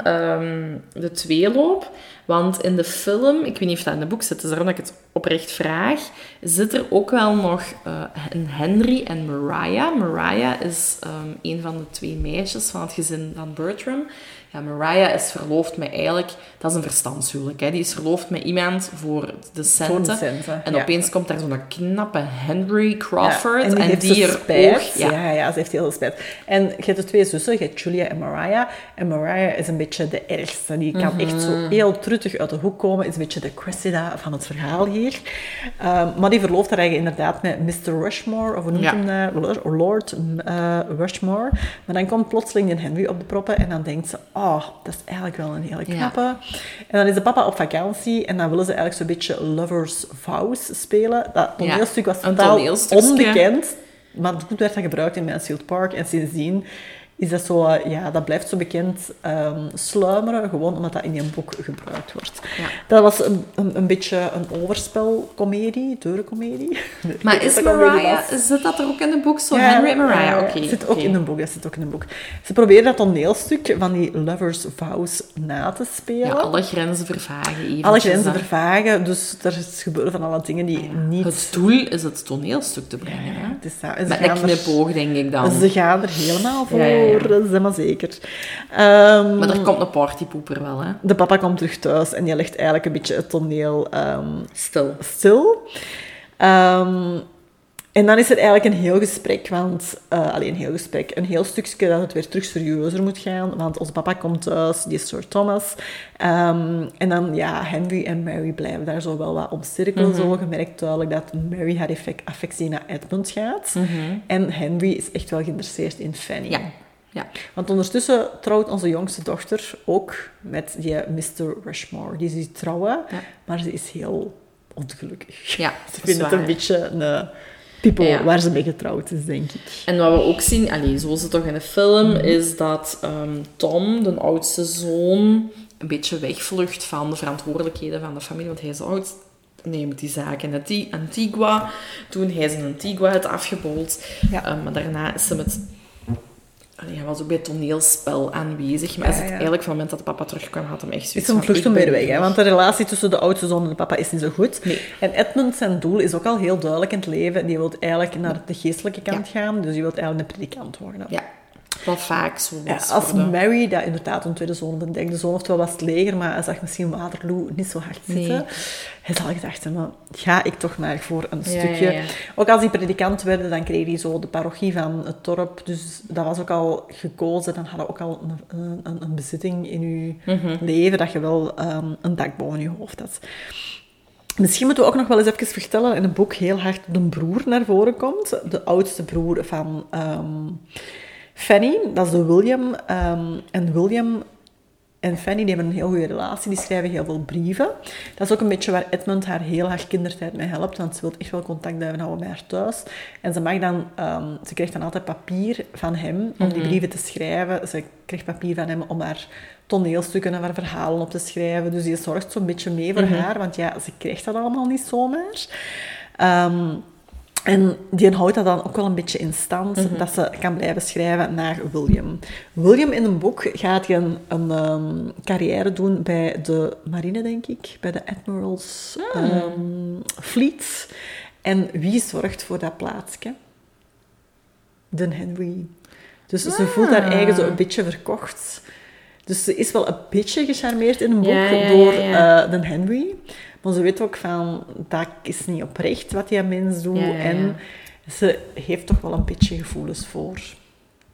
de tweeloop. Want in de film, ik weet niet of dat in de boek zit, dus daarom dat ik het oprecht vraag, zit er ook wel nog een Henry en Mariah. Mariah is een van de 2 meisjes van het gezin van Bertram. Ja, Mariah is verloofd met eigenlijk... Dat is een verstandshuwelijk, hè. Die is verloofd met iemand voor de centen. En opeens komt daar zo'n knappe Henry Crawford. Ja, en die heeft spijt. Ja, ze heeft heel veel spijt. En je hebt de 2 zussen, je hebt Julia en Mariah. En Mariah is een beetje de ergste. Die kan echt zo heel truttig uit de hoek komen. Is een beetje de Cressida van het verhaal hier. Maar die verlooft haar eigenlijk inderdaad met Mr. Rushmore. Of hoe noemt hem dat? Lord Rushmore. Maar dan komt plotseling een Henry op de proppen. En dan denkt ze... Oh, dat is eigenlijk wel een hele knappe. Ja. En dan is de papa op vakantie en dan willen ze eigenlijk zo'n beetje Lovers Vows spelen. Dat toneelstuk was totaal onbekend, maar goed werd dat gebruikt in Mansfield Park. En sindsdien is dat zo, dat blijft zo bekend sluimeren, gewoon omdat dat in een boek gebruikt wordt. Ja. Dat was een beetje een overspelcomedie, deurencomedie. Maar is Mariah, zit dat er ook in het boek? Zo Henry en Mariah? Oké. Dat zit ook in een boek. Ze proberen dat toneelstuk van die Lovers Vows na te spelen. Ja, alle grenzen vervagen. Alle grenzen vervagen, dus er is gebeuren van alle dingen die niet... Het doel is het toneelstuk te brengen, hè? Het is dat. Met een knipoog, denk ik dan. Ze gaan er helemaal voor. Ja. Zeg maar zeker. Maar er komt een partypoeper wel, hè? De papa komt terug thuis en die legt eigenlijk een beetje het toneel stil. En dan is er eigenlijk een heel gesprek, een heel stukje dat het weer terug serieuzer moet gaan, want onze papa komt thuis, die is Sir Thomas. En dan, Henry en Mary blijven daar zo wel wat omcirkelen. Zo. Je merkt duidelijk dat Mary haar affectie naar Edmund gaat. En Henry is echt wel geïnteresseerd in Fanny. Ja. Want ondertussen trouwt onze jongste dochter ook met die Mr. Rushmore. Die is trouwen, maar ze is heel ongelukkig. Ja, ze vindt het een beetje een pipo waar ze mee getrouwd is, denk ik. En wat we ook zien, zo is het toch in de film, is dat Tom, de oudste zoon, een beetje wegvlucht van de verantwoordelijkheden van de familie, want hij is oud. Nee, met die zaak in Antigua. Toen hij zijn Antigua had afgebold. Maar daarna is ze met... Hij was ook bij het toneelspel aanwezig. Maar eigenlijk van het moment dat de papa terugkwam, had hem echt zoiets van... Het is een vlucht om weer weg, hè? Want de relatie tussen de oudste zoon en de papa is niet zo goed. Nee. En Edmund, zijn doel is ook al heel duidelijk in het leven. Die wil eigenlijk naar de geestelijke kant gaan. Dus die wil eigenlijk een predikant worden. Ja. Wat vaak zo was. Als Mary, dat inderdaad een tweede zoon bedenkt. De zoon heeft wel was het leger, maar hij zag misschien Waterloo niet zo hard zitten. Nee. Hij zal gedacht hebben, ga ik toch maar voor een stukje. Ja. Ook als die predikant werden, dan kreeg hij zo de parochie van het dorp. Dus dat was ook al gekozen. Dan hadden we ook al een bezitting in je leven, dat je wel een dak boven je hoofd had. Misschien moeten we ook nog wel eens even vertellen, in het boek heel hard de broer naar voren komt. De oudste broer van... Fanny, dat is de William. En William en Fanny die hebben een heel goede relatie. Die schrijven heel veel brieven. Dat is ook een beetje waar Edmund haar heel haar kindertijd mee helpt. Want ze wil echt wel contact blijven houden met haar thuis. En ze mag dan... ze krijgt dan altijd papier van hem om die brieven te schrijven. Ze krijgt papier van hem om haar toneelstukken en haar verhalen op te schrijven. Dus die zorgt zo'n beetje mee voor haar. Want ze krijgt dat allemaal niet zomaar. En die houdt dat dan ook wel een beetje in stand, dat ze kan blijven schrijven naar William. William in een boek gaat een carrière doen bij de marine, denk ik. Bij de Admiral's Fleet. En wie zorgt voor dat plaatsje? De Henry. Dus ze voelt haar eigen zo een beetje verkocht. Dus ze is wel een beetje gecharmeerd in een boek door de Henry. Maar ze weet ook van, dat is niet oprecht wat die mens doet. En ze heeft toch wel een beetje gevoelens voor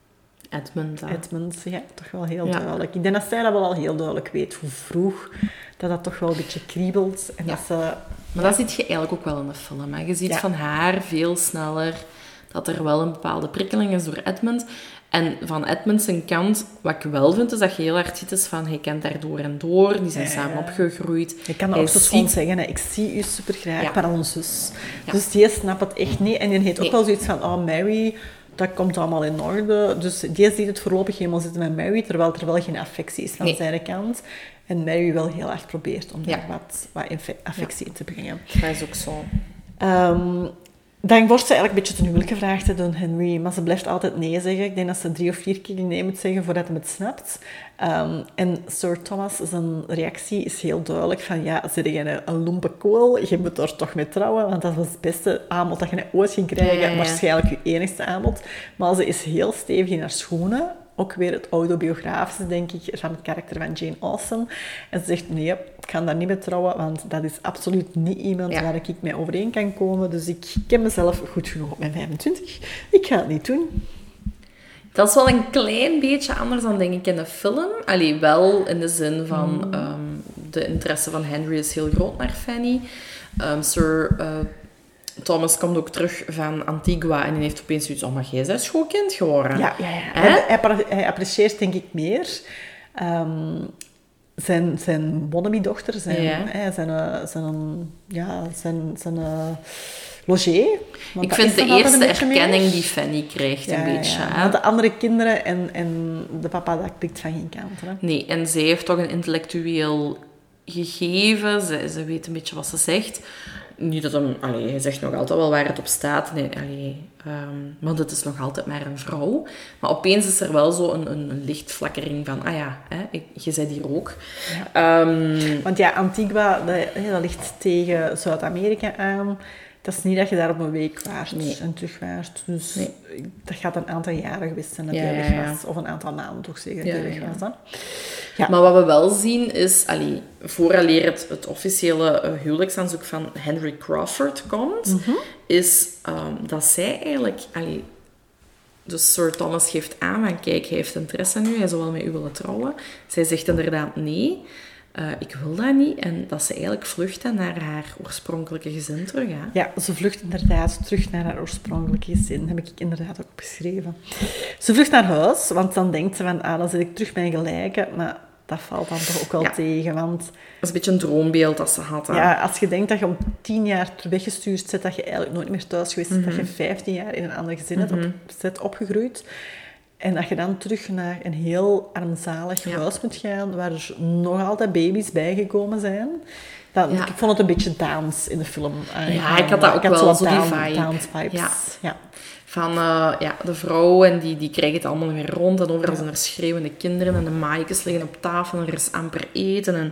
Edmund, toch wel heel duidelijk. Ik denk dat zij dat wel al heel duidelijk weet, hoe vroeg dat toch wel een beetje kriebelt. En dat ze... Maar dat zie je eigenlijk ook wel in de film. Hè. Je ziet van haar veel sneller dat er wel een bepaalde prikkeling is door Edmund. En van Edmund zijn kant, wat ik wel vind, is dat je heel hard ziet is van, hij kent daar door en door, die zijn samen opgegroeid. Je kan dat ook zo gewoon zeggen, hè, ik zie u super graag, maar onze zus. Dus die snapt het echt niet. En die heeft ook wel zoiets van, oh Mary, dat komt allemaal in orde. Dus die ziet het voorlopig helemaal zitten met Mary, terwijl er wel geen affectie is van zijn kant. En Mary wel heel hard probeert om daar wat affectie in te brengen. Dat is ook zo. Dan wordt ze eigenlijk een beetje ten huwelijk gevraagd door Henry, maar ze blijft altijd nee zeggen. Ik denk dat ze 3 of 4 keer nee moet zeggen voordat hij het snapt. En Sir Thomas, zijn reactie is heel duidelijk van, ja, zit jij een lompe kool? Je moet er toch mee trouwen, want dat was het beste aanbod dat je ooit ging krijgen. Waarschijnlijk je enigste aanbod. Maar ze is heel stevig in haar schoenen. Ook weer het autobiografische, denk ik, van het karakter van Jane Austen. En ze zegt, nee, ik ga daar niet mee trouwen, want dat is absoluut niet iemand waar ik mee overeen kan komen. Dus ik ken mezelf goed genoeg op mijn 25. Ik ga het niet doen. Dat is wel een klein beetje anders dan, denk ik, in de film. Allee, wel in de zin van... de interesse van Henry is heel groot naar Fanny. Sir... Thomas komt ook terug van Antigua en hij heeft opeens zoiets, oh, maar jij bent schoolkind geworden. Ja. Hij apprecieert, denk ik, meer zijn wannabe-dochter, zijn logé. Ik vind de eerste erkenning die Fanny krijgt een beetje. Ja. Want de andere kinderen en de papa, dat pikt van geen kant. Hè? Nee, en zij heeft toch een intellectueel gegeven. Ze weet een beetje wat ze zegt. Niet dat hem... hij zegt nog altijd wel waar het op staat. Nee, want het is nog altijd maar een vrouw. Maar opeens is er wel zo een lichtflakkering van... je bent hier ook. Ja. Want ja, Antigua, dat ligt tegen Zuid-Amerika aan. Dat is niet dat je daar op een week waart en terug waart. Dus dat gaat een aantal jaren geweest zijn dat je weg was. Of een aantal maanden toch zeker dat je weg was. Hè? Ja. Maar wat we wel zien is, vooraleer het officiële huwelijksaanzoek van Henry Crawford komt, is dat zij eigenlijk... dus Sir Thomas geeft aan van, kijk, hij heeft interesse nu, hij zou wel met u willen trouwen. Zij zegt inderdaad nee, ik wil dat niet. En dat ze eigenlijk vlucht naar haar oorspronkelijke gezin terug. Hè? Ja, ze vlucht inderdaad terug naar haar oorspronkelijke gezin. Dat heb ik inderdaad ook opgeschreven. Ze vlucht naar huis, want dan denkt ze van, dan zit ik terug bij gelijke. Maar dat valt dan toch ook wel tegen, want... Dat is een beetje een droombeeld dat ze had. Hè? Ja, als je denkt dat je om 10 jaar weggestuurd zit, dat je eigenlijk nooit meer thuis geweest bent, dat je 15 jaar in een ander gezin bent opgegroeid. En dat je dan terug naar een heel armzalig huis moet gaan, waar er nog altijd baby's bijgekomen zijn. Ik vond het een beetje Downs in de film. Ik had dat ook wel, zo die vibe. Downs vibes. Ja. Van, de vrouw en die krijgen het allemaal weer rond. En overal zijn er schreeuwende kinderen en de maaikjes liggen op tafel en er is amper eten. En,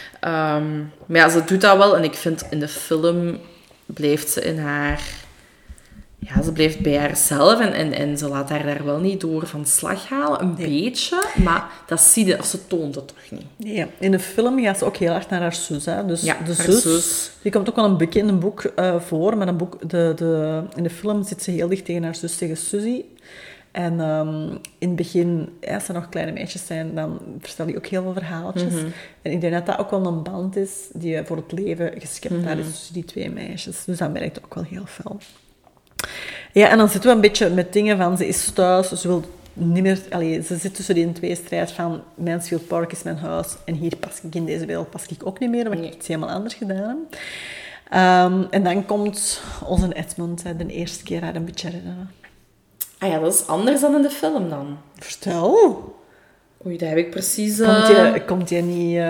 maar ze doet dat wel. En ik vind, in de film blijft ze in haar... Ja, ze blijft bij haarzelf en ze laat haar daar wel niet door van slag halen. Een beetje, maar dat zie je, of ze toont het toch niet. Nee, in de film gaat ze ook heel hard naar haar zus. Hè? Dus ja, de haar zus, die komt ook wel een beetje in een boek voor, maar in de film zit ze heel dicht tegen haar zus, tegen Suzy. En in het begin, als ze nog kleine meisjes zijn, dan vertel je ook heel veel verhaaltjes. En ik denk dat dat ook wel een band is die voor het leven geschept is tussen die 2 meisjes. Dus dat merkt ook wel heel fel. Ja, en dan zitten we een beetje met dingen van, ze is thuis, ze wil niet meer... ze zit tussen die 2 strijd van, Mansfield Park is mijn huis en hier pas ik, in deze wereld pas ik ook niet meer, want ik iets helemaal anders gedaan heb. En dan komt onze Edmund de eerste keer haar een beetje redden. Ah ja, dat is anders dan in de film dan. Vertel. Oei, dat heb ik precies... Komt hij niet...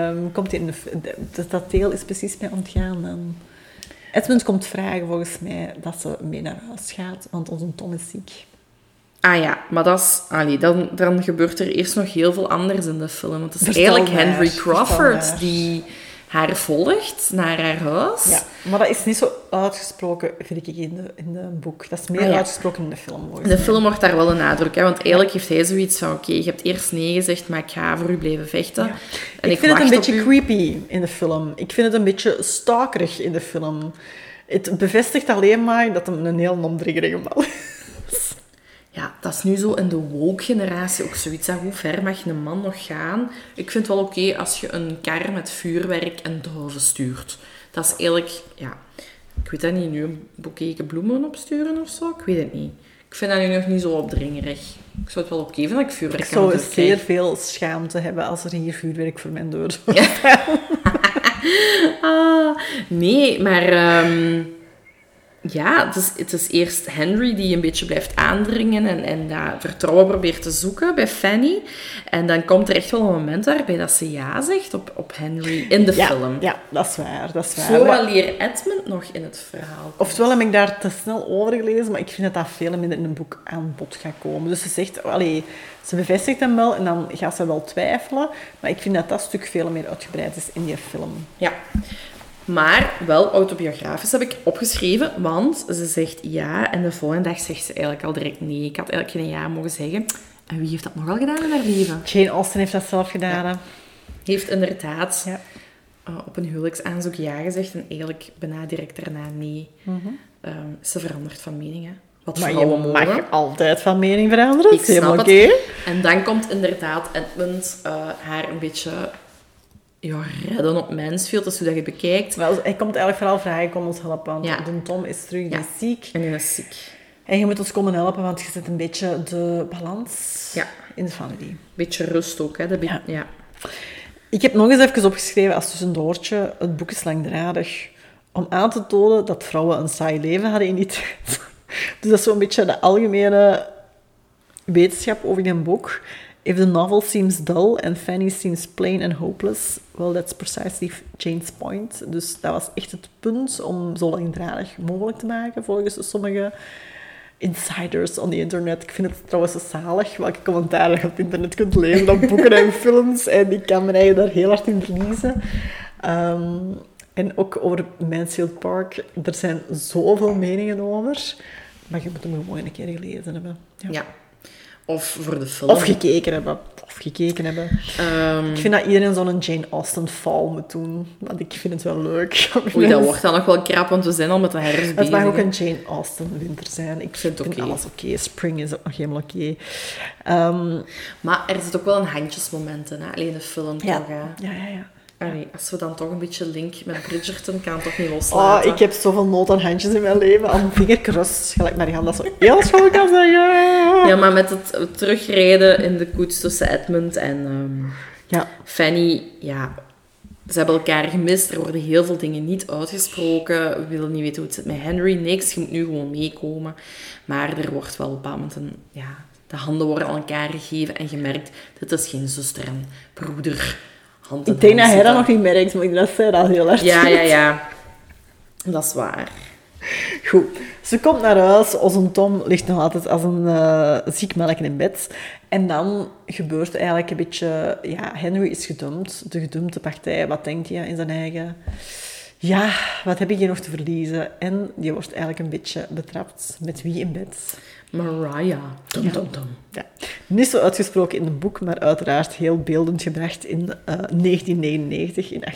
dat deel is precies mij ontgaan dan. Edmund komt vragen, volgens mij, dat ze mee naar huis gaat, want onze Tom is ziek. Ah ja, maar dat is... Dan gebeurt er eerst nog heel veel anders in de film. Want het is eigenlijk Henry Crawford die haar volgt naar haar huis. Ja, maar dat is niet zo uitgesproken, vind ik, in de boek. Dat is meer uitgesproken in de film. In de film wordt daar wel een nadruk, hè? Want eigenlijk heeft hij zoiets van, oké, je hebt eerst nee gezegd, maar ik ga voor u blijven vechten. Ja. En ik vind het een beetje creepy in de film. Ik vind het een beetje stalkerig in de film. Het bevestigt alleen maar dat hem een heel omdringerige man is. Ja, dat is nu zo in de woke-generatie ook zoiets. Hoe ver mag een man nog gaan? Ik vind het wel oké als je een kar met vuurwerk en duiven stuurt. Dat is eigenlijk, ja... Ik weet dat niet, nu een boekje bloemen opsturen of zo? Ik weet het niet. Ik vind dat nu nog niet zo opdringerig. Ik zou het wel oké vinden dat ik vuurwerk Ik zou aan zeer veel schaamte hebben als er hier vuurwerk voor mijn deur zou Nee, maar... ja, het is eerst Henry die een beetje blijft aandringen en dat vertrouwen probeert te zoeken bij Fanny. En dan komt er echt wel een moment waarbij dat ze ja zegt op Henry in de film. Ja, dat is waar. Vooraleer Edmund nog in het verhaal komt. Oftewel heb ik daar te snel over gelezen, maar ik vind dat veel minder in een boek aan bod gaat komen. Dus ze zegt, ze bevestigt hem wel en dan gaat ze wel twijfelen. Maar ik vind dat dat stuk veel meer uitgebreid is in die film. Ja. Maar wel autobiografisch heb ik opgeschreven, want ze zegt ja en de volgende dag zegt ze eigenlijk al direct nee. Ik had eigenlijk geen ja mogen zeggen. En wie heeft dat nogal gedaan in haar leven? Jane Austen heeft dat zelf gedaan. Ja. Heeft inderdaad op een huwelijksaanzoek ja gezegd en eigenlijk bijna direct daarna nee. Ze verandert van mening, hè. Wat Maar je vrouwen mag mogen. altijd van mening veranderen. Ik snap het. Oké. En dan komt inderdaad Edmund haar een beetje... redden op Mansfield, dus hoe dat je bekijkt. Wel, hij komt eigenlijk vooral vragen om ons helpen, want de Tom is terug, die is ziek. En die is ziek. En je moet ons komen helpen, want je zet een beetje de balans in de familie. Beetje rust ook, hè. Ja. Ik heb nog eens even opgeschreven als tussendoortje, het boek is langdradig, om aan te tonen dat vrouwen een saai leven hadden in die tijd. Dus dat is zo'n beetje de algemene wetenschap over een boek. If the novel seems dull and Fanny seems plain and hopeless, well, that's precisely Jane's point. Dus dat was echt het punt om zo langdradig mogelijk te maken, volgens sommige insiders on the internet. Ik vind het trouwens zo zalig welke commentaar je op internet kunt lezen op boeken en films. En ik kan me eigenlijk daar heel hard in verliezen. En ook over Mansfield Park. Er zijn zoveel meningen over. Maar je moet hem gewoon een keer gelezen hebben. Ja. Of voor de film. Of gekeken hebben. Ik vind dat iedereen zo'n Jane Austen fall moet doen. Want ik vind het wel leuk. Oei, dat wordt dan nog wel krap, want we zijn al met de herfst bezig. Het mag ook een Jane Austen winter zijn. Ik vind oké. alles oké. Spring is ook nog helemaal oké. Maar er zit ook wel een handjesmoment in, hè? Alleen de film toch, hè? Ja. Allee, als we dan toch een beetje link met Bridgerton, kan het toch niet loslaten. Oh, ik heb zoveel nood aan handjes in mijn leven. Aan vingerkrost, gelijk Marianne dat zo heel schoon kan zeggen. Ja, maar met het terugrijden in de koets tussen Edmund en Fanny, ze hebben elkaar gemist. Er worden heel veel dingen niet uitgesproken. We willen niet weten hoe het zit met Henry. Niks, je moet nu gewoon meekomen. Maar er wordt wel op een bepaald moment de handen worden aan elkaar gegeven en gemerkt, dit is geen zuster en broeder. Ik denk dat hij dat nog niet merkt, maar ik denk dat zij dat heel erg Ja. Dat is waar. Goed. Ze komt naar huis. Onze Tom ligt nog altijd als een ziek mannetje in bed. En dan gebeurt eigenlijk een beetje... Ja, Henry is gedumpt. De gedumpte partij. Wat denkt hij in zijn eigen... Ja, wat heb ik hier nog te verliezen? En die wordt eigenlijk een beetje betrapt. Met wie in bed? Mariah. Dum. Ja. Niet zo uitgesproken in het boek, maar uiteraard heel beeldend gebracht in 1999. In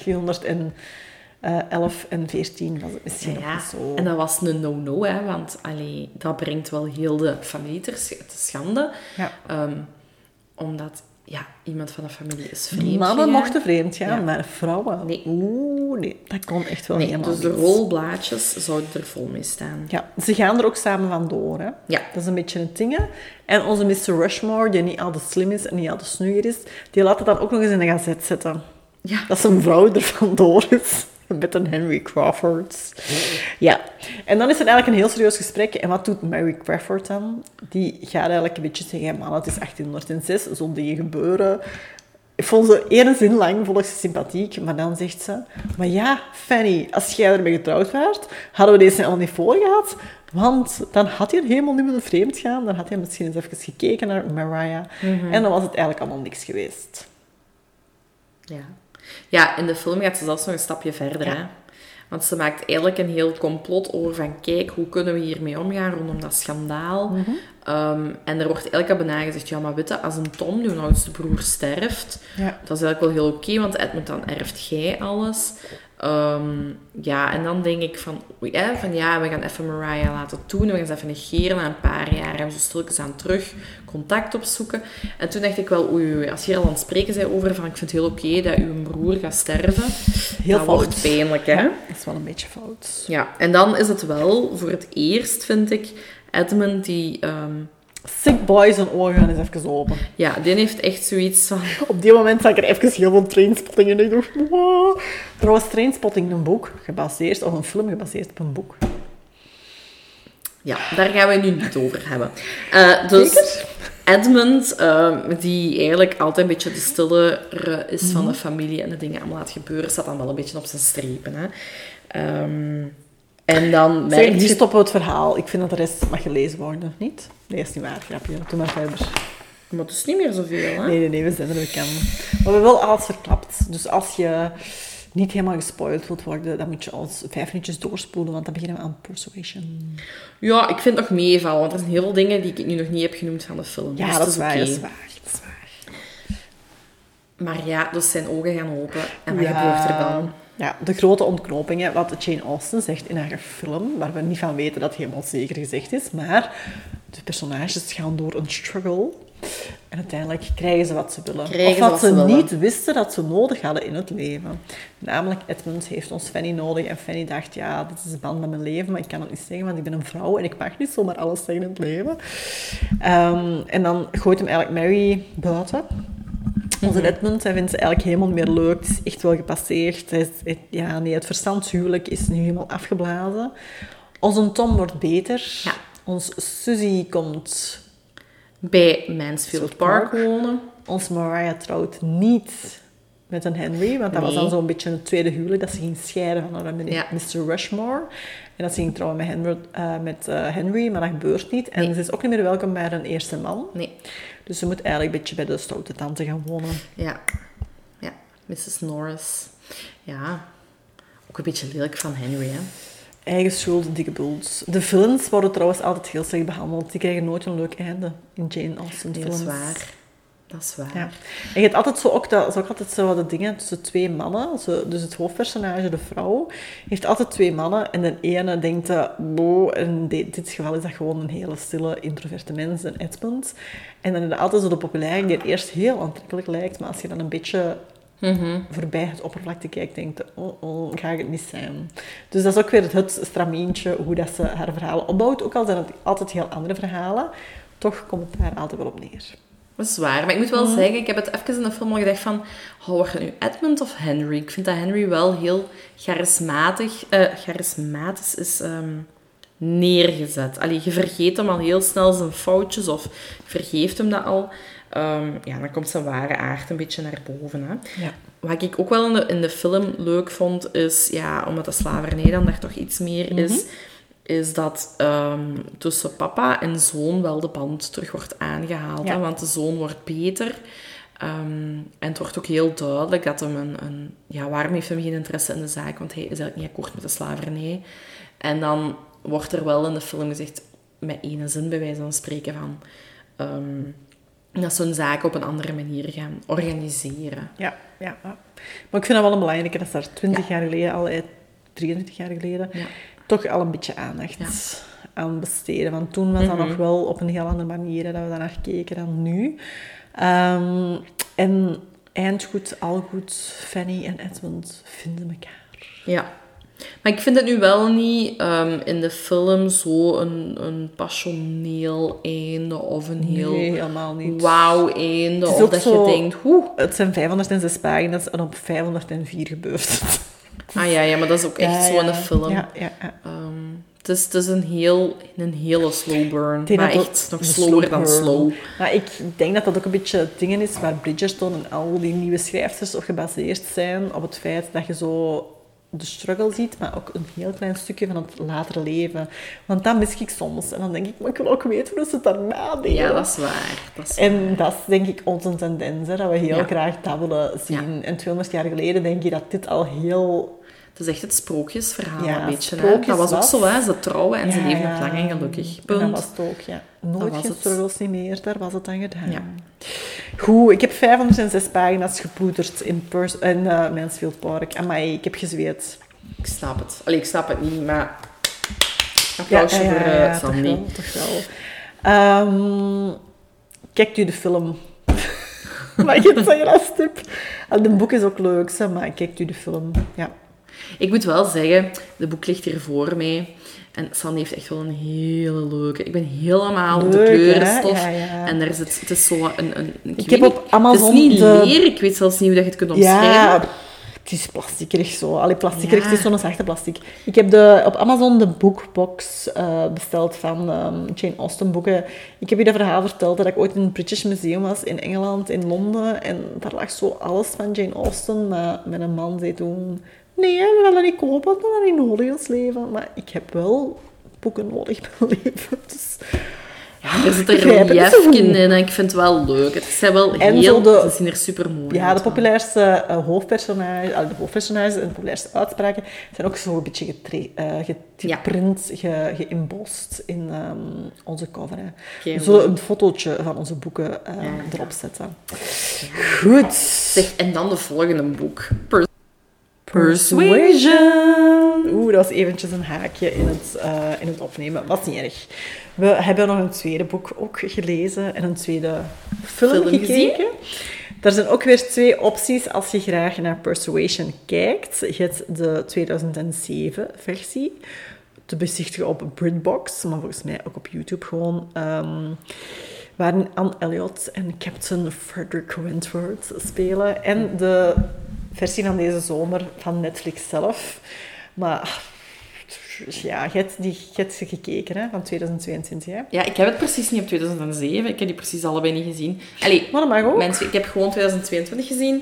1811 en 14 was het misschien nog niet zo. En dat was een no-no, hè, want dat brengt wel heel de familie te schande. Ja. Omdat iemand van de familie is vreemd Mannen gegaan. mochten vreemd gaan, maar vrouwen... Nee. Nee, dat kon echt wel helemaal dus de niet. rolblaadjes zouden er vol mee staan. Ja, ze gaan er ook samen vandoor. Hè? Ja. Dat is een beetje een ding. Hè? En onze Mr. Rushmore, die niet altijd slim is en niet altijd snugger is, die laat het dan ook nog eens in de gazet zetten. Ja. Dat zijn vrouw er vandoor is. Met een Henry Crawford. Ja. En dan is er eigenlijk een heel serieus gesprek. En wat doet Mary Crawford dan? Die gaat eigenlijk een beetje zeggen, man, het is 1806, zo'n dingen gebeuren. Ik vond ze één zin lang, vond ik ze sympathiek. Maar dan zegt ze, maar ja, Fanny, als jij ermee getrouwd waart, hadden we deze al niet voor gehad. Want dan had hij helemaal niet met een vreemd gaan. Dan had hij misschien eens even gekeken naar Mariah. En dan was het eigenlijk allemaal niks geweest. Ja, in de film gaat ze zelfs nog een stapje verder. Hè? Want ze maakt eigenlijk een heel complot over van... Kijk, hoe kunnen we hiermee omgaan rondom dat schandaal? En er wordt eigenlijk al bijna gezegd, ja, maar weet je, als een Tom, die oudste broer, sterft, Ja. dat is eigenlijk wel heel oké, want Edmund, dan erft jij alles. Ja, en dan denk ik van ja, we gaan even Mariah laten doen, we gaan ze even negeren na een paar jaar en zo stilletjes aan terug contact opzoeken. En toen dacht ik wel, oei, als je hier al aan het spreken bent over van, ik vind het heel oké dat uw broer gaat sterven, Heel dat fout. wordt pijnlijk, hè? Ja, dat is wel een beetje fout. Ja, en dan is het wel voor het eerst, vind ik, Edmund die... Sick Boy zijn ogen gaan eens even open. ja, die heeft echt zoiets van... Op die moment zag ik er even heel veel Trainspotting in. En ik dacht, wow. Trouwens, Trainspotting, een boek gebaseerd, of een film gebaseerd op een boek. Ja, daar gaan we het nu niet over hebben. Dus Zeker? Edmund, die eigenlijk altijd een beetje de stillere is van de familie en de dingen allemaal laat gebeuren, staat dan wel een beetje op zijn strepen. Hè. En dan Zeg, merk hier je... stoppen we het verhaal. Ik vind dat de rest mag gelezen worden, niet? Nee, is niet waar, grapje. Doe maar verder. Maar het is niet meer zoveel, hè? Nee, we zijn er bekend. Maar we hebben wel alles verklapt. Dus als je niet helemaal gespoild wilt worden, dan moet je ons 5 minuutjes doorspoelen, want dan beginnen we aan Persuasion. Ja, ik vind het nog meevallen, want er zijn heel veel dingen die ik nu nog niet heb genoemd van de film. Ja, dus dat het is waar, oké. dat is waar. Dat is waar. Maar ja, dus zijn ogen gaan open. En wat gebeurt er dan? Ja, de grote ontknopingen, wat Jane Austen zegt in haar film, waar we niet van weten dat het helemaal zeker gezegd is, maar de personages gaan door een struggle en uiteindelijk krijgen ze wat ze willen. Of wat ze niet wisten dat ze nodig hadden in het leven. Namelijk, Edmund heeft ons Fanny nodig en Fanny dacht, ja, dit is de band met mijn leven, maar ik kan het niet zeggen, want ik ben een vrouw en ik mag niet zomaar alles zeggen in het leven. En dan gooit hem eigenlijk Mary buiten. Onze Edmund, hij vindt ze eigenlijk helemaal niet meer leuk. Het is echt wel gepasseerd. Het verstandshuwelijk is nu helemaal afgeblazen. Onze Tom wordt beter. Ja. Ons Suzy komt Bij Mansfield Park wonen. Ons Mariah trouwt niet met een Henry, want dat was dan zo'n beetje het tweede huwelijk, dat ze ging scheiden van haar Mr. Rushmore. En dat ze ging trouwen met Henry, maar dat gebeurt niet. En ze is ook niet meer welkom bij haar eerste man. Nee. Dus ze moet eigenlijk een beetje bij de stoute tante gaan wonen. Ja. Ja, Mrs. Norris. Ja, ook een beetje lelijk van Henry, hè. Eigen schuld, dikke bult. De films worden trouwens altijd heel slecht behandeld. Die krijgen nooit een leuk einde in Jane Austen films. Dat is waar. Dat is waar. Ja. En je hebt altijd zo ook altijd zo de dingen tussen twee mannen. Dus het hoofdpersonage, de vrouw, heeft altijd twee mannen. En de ene denkt, in dit geval is dat gewoon een hele stille, introverte mens, een Edmund. En dan is er altijd zo de populaire die eerst heel aantrekkelijk lijkt, maar als je dan een beetje voorbij het oppervlakte kijkt, denkt, ga ik het niet zijn. Dus dat is ook weer het stramientje, hoe dat ze haar verhalen opbouwt. Ook al zijn het altijd heel andere verhalen, toch komt het daar altijd wel op neer. Dat is waar. Maar ik moet wel zeggen, ik heb het even in de film al gedacht van, wordt het nu Edmund of Henry? Ik vind dat Henry wel heel charismatisch is neergezet. Allee, je vergeet hem al heel snel zijn foutjes of je vergeeft hem dat al. Dan komt zijn ware aard een beetje naar boven. Hè. Ja. Wat ik ook wel in de film leuk vond, is, omdat de slavernij dan daar toch iets meer is dat tussen papa en zoon wel de band terug wordt aangehaald. Ja. Hè, want de zoon wordt beter. En het wordt ook heel duidelijk dat hem waarom heeft hem geen interesse in de zaak? Want hij is eigenlijk niet akkoord met de slavernij. En dan wordt er wel in de film gezegd, met ene zin bij wijze van spreken, van dat ze hun zaken op een andere manier gaan organiseren. Ja. Maar ik vind dat wel een belangrijke, dat is daar 20 jaar geleden, 23 jaar geleden, toch al een beetje aandacht aan besteden. Want toen was dat nog wel op een heel andere manier dat we daar naar keken dan nu. En eindgoed, al goed, Fanny en Edmund vinden elkaar. Ja. Maar ik vind het nu wel niet in de film zo een passioneel einde of een heel helemaal niet. wauw einde. Of dat zo, je denkt, het zijn 506 pagina's en op 504 gebeurt het. Ja, maar dat is ook echt zo in de film. Ja. Het is een hele slow burn. Maar echt nog slower dan slow. Maar ik denk dat dat ook een beetje het ding is waar Bridgerton en al die nieuwe schrijfsters op gebaseerd zijn. Op het feit dat je zo de struggle ziet, maar ook een heel klein stukje van het latere leven. Want dat mis ik soms. En dan denk ik, maar ik wil ook weten hoe ze het daarna deden. Ja, dat is waar. En dat is denk ik onze tendens, hè, dat we heel graag dat willen zien. En 200 jaar geleden denk je dat dit al heel Het is echt het sprookjesverhaal Ja, een beetje. Hè? sprookjes Dat was ook was- zo, hè. Ze trouwen en ze Ja, leven nog lang en gelukkig. En Punt. dat was het ook, ja. Nooit was geen het. struggles niet meer, daar was het dan gedaan. Ja. Goed, ik heb 506 pagina's gepoederd in Mansfield Park. Amai, ik heb gezweet. Ik snap het. Allee, ik snap het niet, maar... Applausje voor Sandy. Toch wel. Kijkt u de film? Mag je het zeggen als tip? De boek is ook leuk, hè, maar kijkt u de film. Ja. Ik moet wel zeggen, de boek ligt hier voor mij. En Sandy heeft echt wel een hele leuke... Ik ben helemaal op de Leuk, hè? kleurenstof. Ja, ja. En daar zit... Het is zo een Ik heb op Amazon Het is niet de- leer. Ik weet zelfs niet hoe dat je het kunt omschrijven. Ja, het is plastikerig zo. Allee, plastikerig, Ja. het is zo'n zachte plastic. Ik heb op Amazon de bookbox besteld van Jane Austen boeken. Ik heb je dat verhaal verteld dat ik ooit in het British Museum was in Engeland, in Londen. En daar lag zo alles van Jane Austen. Maar mijn man zei toen... Nee, we gaan dat niet kopen, we hebben dat niet nodig in ons leven. Maar ik heb wel boeken nodig in mijn leven. Dus... Er zit ik een begrijp het niet zo reliefje goed. in en ik vind het wel leuk. Het zijn wel En heel... zo de- Ze zien er super mooi Ja, uit. de populairste hoofdpersonages en de populairste uitspraken zijn ook zo een beetje geprint, geïmbost in onze cover. Hè. Oké, We zullen mooi. een fotootje van onze boeken erop zetten. Goed. Zeg, en dan de volgende boek. Persuasion. Oeh, dat was eventjes een haakje in het opnemen. Was niet erg. We hebben nog een tweede boek ook gelezen en een tweede film gekeken. gezien? Er zijn ook weer 2 opties als je graag naar Persuasion kijkt. Je hebt de 2007-versie te bezichtigen op BritBox, maar volgens mij ook op YouTube gewoon. Waarin Anne Elliot en Captain Frederick Wentworth spelen. En de versie van deze zomer van Netflix zelf. Maar ja, je hebt ze gekeken, hè, van 2022. Hè? Ja, ik heb het precies niet op 2007. Ik heb die precies allebei niet gezien. Allee, Maar dat mag ook. mensen, ik heb gewoon 2022 gezien.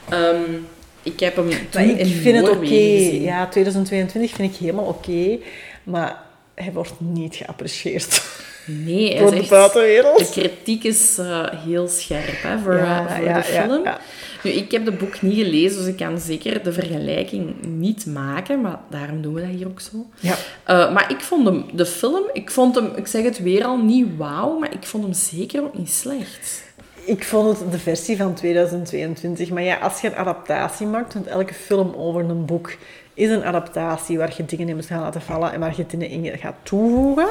Ik heb hem toen Maar ik in vind het oké. Noorwegen gezien. Ja, 2022 vind ik helemaal oké. Maar hij wordt niet geapprecieerd Nee, hij door is de echt... buitenwereld. De kritiek is heel scherp hè, voor de film. ja. Nu, ik heb de boek niet gelezen, dus ik kan zeker de vergelijking niet maken. Maar daarom doen we dat hier ook zo. Ja. Maar ik vond de film... Ik vond hem, ik zeg het weer al, niet wauw. Maar ik vond hem zeker ook niet slecht. Ik vond het de versie van 2022. Maar ja, als je een adaptatie maakt, want elke film over een boek is een adaptatie waar je dingen in moet gaan laten vallen en waar je dingen in gaat toevoegen.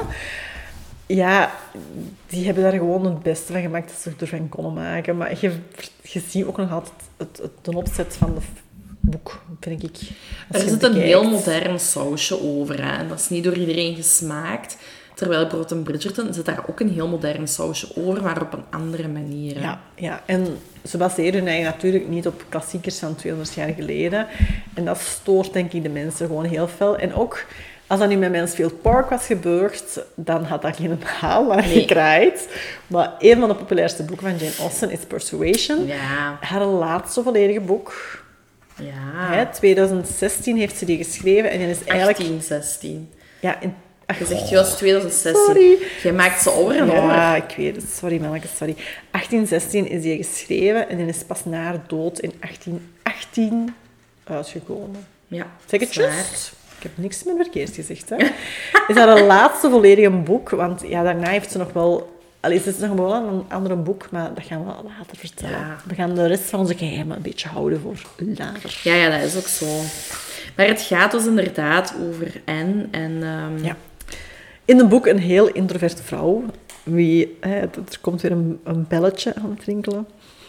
Ja, die hebben daar gewoon het beste van gemaakt dat ze ervan konden maken. Maar je ziet ook nog altijd de opzet van het boek, vind ik. Als Er je zit het een bekijkt. heel modern sausje over. Hè, en dat is niet door iedereen gesmaakt. Terwijl Brood en Bridgerton zit daar ook een heel modern sausje over, maar op een andere manier. Hè. Ja, en ze baseren hun natuurlijk niet op klassiekers van 200 jaar geleden. En dat stoort, denk ik, de mensen gewoon heel veel. En ook, als dat nu met Mansfield Park was gebeurd, dan had dat geen haal naar gekraaid. Maar een van de populairste boeken van Jane Austen is Persuasion. Ja. Haar laatste volledige boek. Ja. 2016 heeft ze die geschreven. En die is eigenlijk... 1816. Ja, Je zegt juist 2016. Sorry. Je maakt ze over en over. Ja, ik weet het. Sorry, manneke, sorry. 1816 is die geschreven en die is pas na haar dood in 1818 uitgekomen. Ja, Zeg het zwaar. juist? Ik heb niks meer verkeerd gezegd. Hè. Is haar laatste volledige boek, want ja, daarna heeft ze nog wel... Allee, ze is nog wel een ander boek, maar dat gaan we later vertellen. Ja. We gaan de rest van onze geheimen een beetje houden voor later. Ja, dat is ook zo. Maar het gaat dus inderdaad over Anne en... Ja. In het boek een heel introverte vrouw. Er komt weer een belletje aan het rinkelen.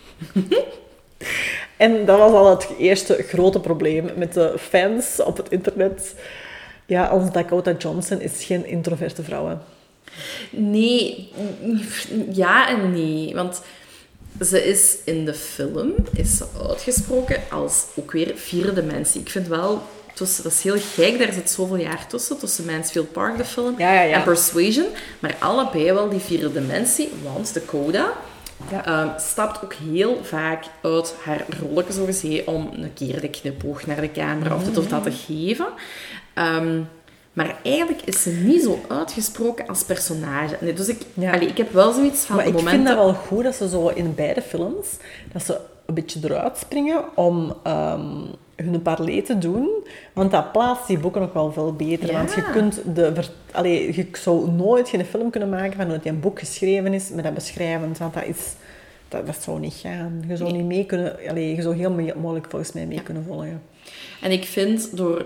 En dat was al het eerste grote probleem met de fans op het internet. Ja, onze Dakota Johnson is geen introverte vrouw. Hè. Nee, ja en nee. Want ze is in de film uitgesproken als ook weer vierde dimensie. Ik vind wel... Dat is heel gek, daar zit zoveel jaar tussen Mansfield Park, de film, Ja. en Persuasion. Maar allebei wel die vierde dimensie, want Dakota stapt ook heel vaak uit haar rolletje, zo gezegd, om een keer de knipoog naar de camera of dat te geven. Maar eigenlijk is ze niet zo uitgesproken als personage. Nee, dus ik heb wel zoiets van... Maar ik momenten... vind dat wel goed dat ze zo in beide films... dat ze een beetje eruit springen om hun parley te doen. Want dat plaatst die boeken ook wel veel beter. Ja. Want je kunt je zou nooit geen film kunnen maken van hoe een boek geschreven is met dat beschrijvend. Want dat zou niet gaan. Je zou niet mee kunnen... je zou heel moeilijk volgens mij mee kunnen volgen. En ik vind door...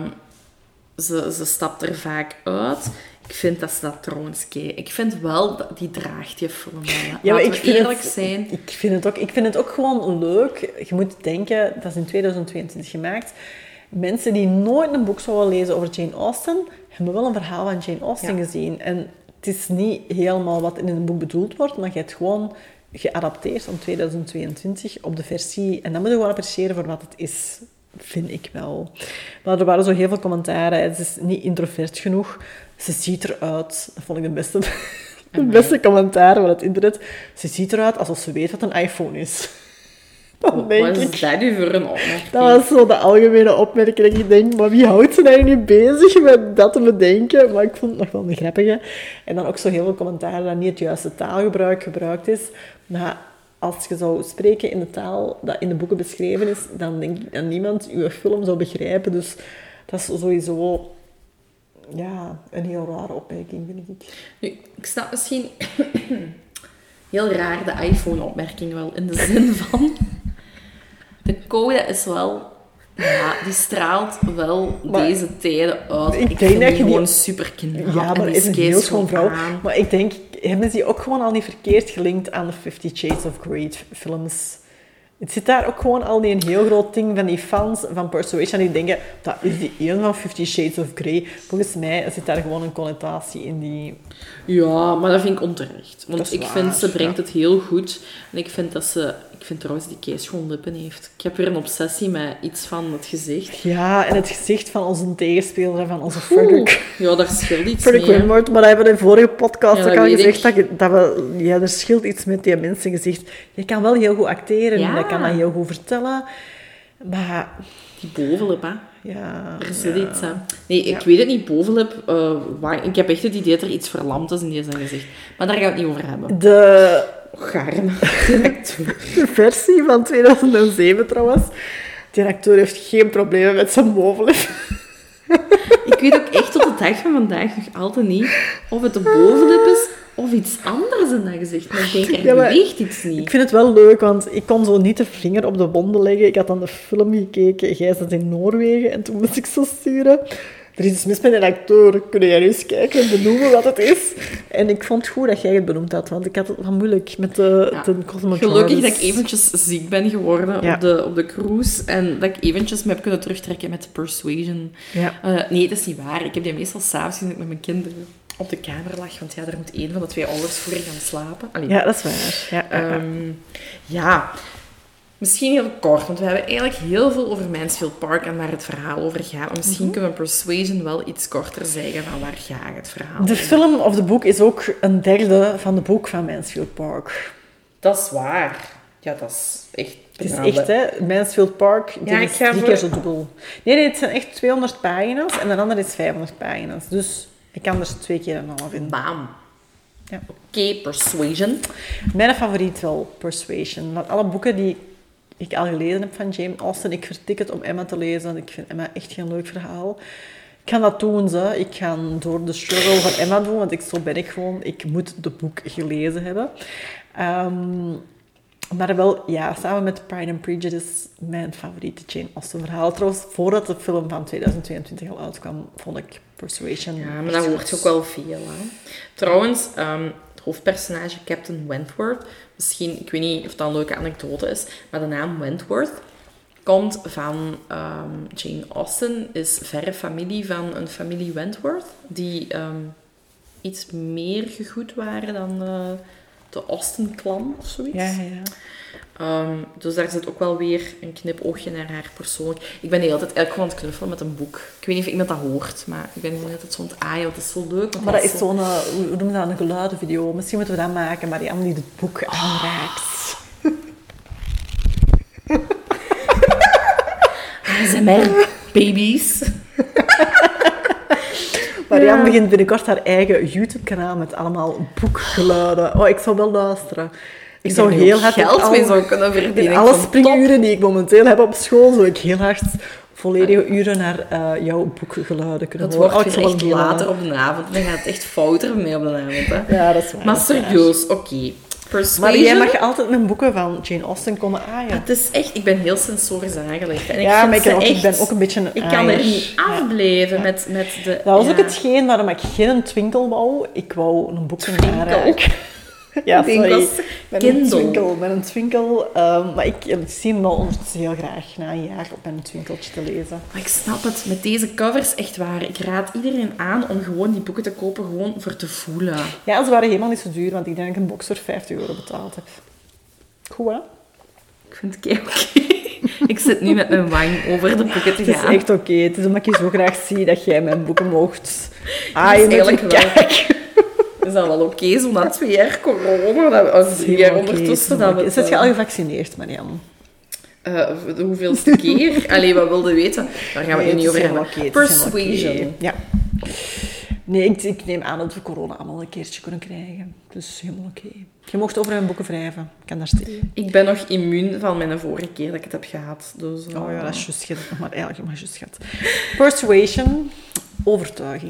Ze stapt er vaak uit. Ik vind dat ze dat trouwens keer. Ik vind wel dat die draagt die film. Ja, maar Laten we eerlijk zijn. Ik vind het ook gewoon leuk. Je moet denken, dat is in 2022 gemaakt. Mensen die nooit een boek zouden lezen over Jane Austen, hebben wel een verhaal van Jane Austen gezien. En het is niet helemaal wat in een boek bedoeld wordt, maar je hebt gewoon geadapteerd om 2022 op de versie. En dat moet je gewoon appreciëren voor wat het is. Vind ik wel. Maar er waren zo heel veel commentaren. Het is niet introvert genoeg. Ze ziet eruit. Dat vond ik de beste commentaar van het internet. Ze ziet eruit alsof ze weet wat een iPhone is. Wat is dat nu voor een opmerking? Dat was zo de algemene opmerking. Ik denk, maar wie houdt ze eigenlijk nu bezig met dat te bedenken? Maar ik vond het nog wel een grappige. En dan ook zo heel veel commentaren dat niet het juiste taalgebruik gebruikt is. Maar als je zou spreken in de taal dat in de boeken beschreven is, dan denk ik dat niemand uw film zou begrijpen. Dus dat is sowieso een heel rare opmerking, vind ik. Nu, ik snap misschien heel raar de iPhone-opmerking wel, in de zin van... De code is wel... Ja, die straalt wel deze tijden uit. Ik vind die gewoon super knap. Ja, maar is een heel schoon vrouw. Maar ik denk, hebben ze die ook gewoon al niet verkeerd gelinkt aan de 50 Shades of Grey films? Het zit daar ook gewoon al niet een heel groot ding van die fans van Persuasion die denken, dat is die een van 50 Shades of Grey. Volgens mij zit daar gewoon een connotatie in die... Ja, maar dat vind ik onterecht. Want ik vind, ze brengt ja. het heel goed. En ik vind dat ze... Ik vind trouwens die Kees gewoon lippen heeft. Ik heb weer een obsessie met iets van het gezicht. Ja, en het gezicht van onze tegenspeler, van onze Frederick. Ja, daar scheelt iets Frederick mee. Winmort, maar dat hebben we in de vorige podcast Ja, ook al gezegd. ik. Er scheelt iets met die mensengezicht. Je kan wel heel goed acteren en Ja. je kan dat heel goed vertellen. Maar... Die bovenlip, hè. Ja... Er zit iets, hè. Nee, ik weet het niet, bovenlip. Ik heb echt het idee dat er iets verlamd is in die zijn gezicht. Maar daar gaan we het niet over hebben. De versie van 2007 trouwens. Die acteur heeft geen problemen met zijn bovenlip. Ik weet ook echt tot de dag van vandaag nog altijd niet of het de bovenlip is of iets anders in dat gezicht. Maar ik denk, er beweegt iets niet. Ik vind het wel leuk, want ik kon zo niet de vinger op de wonden leggen. Ik had dan de film gekeken, jij zat in Noorwegen, en toen moest ik zo sturen. Er is iets mis met een acteur. Kun jij eens kijken en benoemen wat het is? En ik vond het goed dat jij het benoemd had, want ik had het wel moeilijk met de Cosmo Gelukkig dat ik eventjes ziek ben geworden op de cruise en dat ik eventjes me heb kunnen terugtrekken met Persuasion. Ja. Nee, dat is niet waar. Ik heb die meestal s'avonds gezien dat ik met mijn kinderen op de kamer lag, want daar moet één van de twee ouders voor gaan slapen. Allee. Ja, dat is waar. Ja. Misschien heel kort, want we hebben eigenlijk heel veel over Mansfield Park en waar het verhaal over gaat. Maar misschien kunnen we Persuasion wel iets korter zeggen van waar gaat het verhaal. De film of de boek is ook een derde van de boek van Mansfield Park. Dat is waar. Ja, dat is echt... Het is echt, hè. Mansfield Park, dit is 3 keer zo dubbel. Nee, het zijn echt 200 pagina's en de andere is 500 pagina's. Dus ik kan er 2 keer een half in. Bam. Ja. Oké, Persuasion. Mijn favoriet wel, Persuasion. Want alle boeken die ik al gelezen heb van Jane Austen, ik vertik het om Emma te lezen. Ik vind Emma echt geen leuk verhaal. Ik ga dat doen, ze. Ik ga door de struggle van Emma doen, want zo ben ik gewoon. Ik moet de boek gelezen hebben. Maar wel, ja, samen met Pride and Prejudice, mijn favoriete Jane Austen verhaal. Trouwens, voordat de film van 2022 al uitkwam, vond ik Persuasion. Ja, maar dat hoort ook wel veel, hè. Trouwens, het hoofdpersonage Captain Wentworth, misschien, ik weet niet of dat een leuke anekdote is, maar de naam Wentworth komt van Jane Austen, is verre familie van een familie Wentworth, die iets meer gegoed waren dan de Austen-clan of zoiets. Ja. Dus daar zit ook wel weer een knipoogje naar haar persoonlijk. Ik ben de hele tijd eigenlijk gewoon aan het knuffelen met een boek. Ik weet niet of iemand dat hoort, maar ik ben gewoon altijd zo aan het aaien. Het is zo leuk. Maar dat is zo'n, hoe noemen we dat, een geluidenvideo. Misschien moeten we dat maken, maar die allemaal die het boek aanraakt. ASMR, baby's. Marianne begint binnenkort haar eigen YouTube-kanaal met allemaal boekgeluiden. Oh, ik zal wel luisteren. Ik zou heel hard geld mee zou kunnen verdienen. in alle springuren die ik momenteel heb op school, zou ik heel hard volledige uren naar jouw boekgeluiden kunnen Dat horen. wordt weer echt later op de avond. Dan gaat het echt fouter mee op de avond. Hè. Ja, dat is waar. Maar serieus, oké. Persuasion. Maar jij mag altijd mijn boeken van Jane Austen komen aaien. Het is echt... Ik ben heel sensorisch aangelegd. En Ja, maar ik ben ook een beetje een Ik kan er aaier. niet afblijven met de... Dat was ook hetgeen waarom ik geen twinkel wou. Ik wou een boek aanraken. Ja, Ik denk sorry. dat is Met een twinkel. Maar ik zie hem wel ondertussen heel graag na een jaar op mijn twinkeltje te lezen. Maar ik snap het. Met deze covers, echt waar. Ik raad iedereen aan om gewoon die boeken te kopen, gewoon voor te voelen. Ja, ze waren helemaal niet zo duur, want ik denk dat ik een box voor €50 betaald heb. Goed, hè? Ik vind het oké. Ik zit nu met mijn wang over de boeken te Het is gaan. echt oké. Het is omdat ik je zo graag zie dat jij mijn boeken mocht Dat aaien is met eigenlijk je wel... kijk. Is dat wel oké, zo na 2 jaar corona? Of 3 jaar ondertussen. Dat we het, Is je al gevaccineerd, Marianne? de hoeveelste keer? Allee, wat wilde weten? Daar gaan we het niet over hebben. Persuasion. Ja. Nee, ik neem aan dat we corona allemaal een keertje kunnen krijgen. Dus helemaal oké. Je mocht over mijn boeken wrijven. Ik kan daar steken. Ik ben nog immuun van mijn vorige keer dat ik het heb gehad. Dus, Oh ja, dat is juist. Je hebt het nog maar eigenlijk maar juist gehad. Persuasion, overtuiging.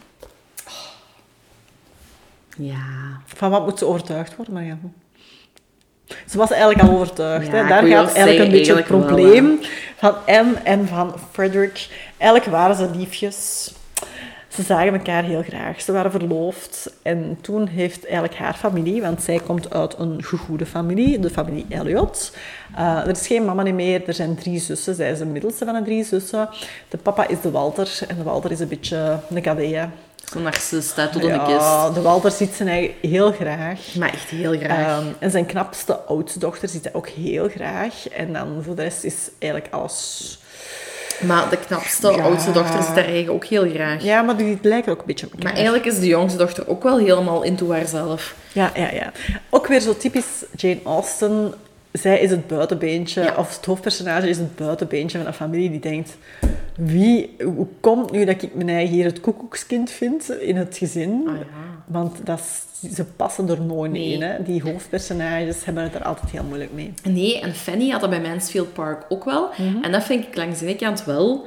Ja. Van wat moet ze overtuigd worden, Marianne? Ze was eigenlijk al overtuigd. Ja, Hè? ik Daar wil gaat wel eigenlijk een beetje zeggen, het eigenlijk probleem van Anne en van Frederick. Eigenlijk waren ze liefjes. Ze zagen elkaar heel graag. Ze waren verloofd. En toen heeft eigenlijk haar familie, want zij komt uit een gegoede familie, de familie Elliot. Er is geen mama meer, er zijn 3 zussen. Zij is de middelste van de 3 zussen. De papa is de Walter. En de Walter is een beetje een kadea. Zo'n narcist, hè, tot in de Ja, kist. de Walter ziet zijn eigen heel graag. Maar echt heel graag. En zijn knapste oudste dochter ziet hij ook heel graag. En dan voor de rest is eigenlijk alles... Maar de knapste, Ja. oudste dochter zit daar eigenlijk ook heel graag. Ja, maar die lijken ook een beetje op elkaar. Maar eigenlijk is de jongste dochter ook wel helemaal into haarzelf. Ja. Ook weer zo typisch Jane Austen. Zij is het buitenbeentje, Ja. of het hoofdpersonage is het buitenbeentje van een familie die denkt... Hoe komt nu dat ik mijn eigen hier het koekoekskind vind in het gezin? Ah, ja. Want ze passen er nooit Nee. in. Hè? Die hoofdpersonages hebben het er altijd heel moeilijk mee. Nee, en Fanny had dat bij Mansfield Park ook wel. En dat vind ik langs de ene kant wel...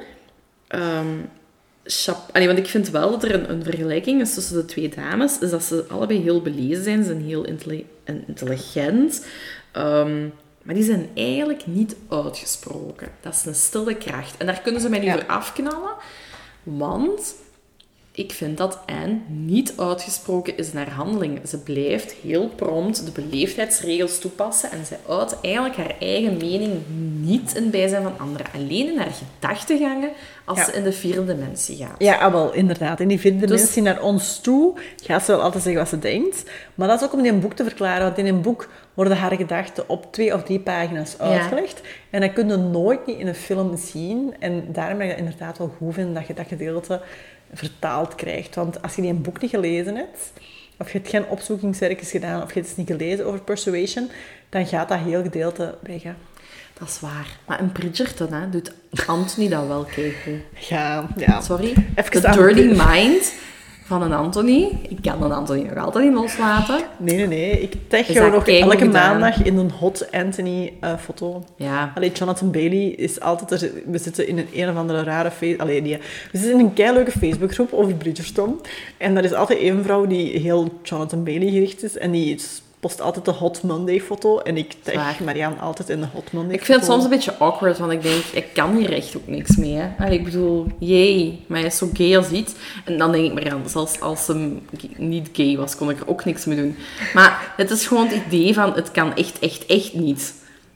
want ik vind wel dat er een vergelijking is tussen de 2 dames. Is dat ze allebei heel belezen zijn. Ze zijn heel intelligent. Maar die zijn eigenlijk niet uitgesproken. Dat is een stille kracht. En daar kunnen ze mij niet voor afknallen. Want ik vind dat Anne niet uitgesproken is in haar handeling. Ze blijft heel prompt de beleefdheidsregels toepassen. En zij uit eigenlijk haar eigen mening niet in bijzijn van anderen. Alleen in haar gedachtegangen als ze in de 4e dimensie gaat. Ja, wel, inderdaad. In die 4e dimensie naar ons toe gaat ze wel altijd zeggen wat ze denkt. Maar dat is ook om in een boek te verklaren. Want in een boek worden haar gedachten op 2 of 3 pagina's uitgelegd. En dat kun je nooit niet in een film zien. En daarom ben ik het inderdaad wel goed vind dat je dat gedeelte vertaald krijgt. Want als je die een boek niet gelezen hebt, of je hebt geen opzoekingswerkjes gedaan, of je hebt het niet gelezen over Persuasion, dan gaat dat heel gedeelte weg. Hè. Dat is waar. Maar in Bridgerton doet Anthony dat wel keigoed. Ja. Sorry. Even The Dirty Mind van een Anthony. Ik kan een Anthony nog altijd niet loslaten. Nee. Ik tag Is jou dat nog keigoed elke gedaan? maandag in een hot Anthony foto. Ja. Allee, Jonathan Bailey is altijd... We zitten in een of andere rare... we zitten in een keileuke Facebookgroep over Bridgerton. En er is altijd één vrouw die heel Jonathan Bailey gericht is. En die post altijd de Hot Monday foto. En ik tag Marianne altijd in de Hot Monday foto. Ik vind het soms een beetje awkward, want ik denk, ik kan hier echt ook niks mee. Hè. Allee, ik bedoel, maar hij is zo gay als iets. En dan denk ik, Marianne, zelfs als hem niet gay was, kon ik er ook niks mee doen. Maar het is gewoon het idee van, het kan echt niet.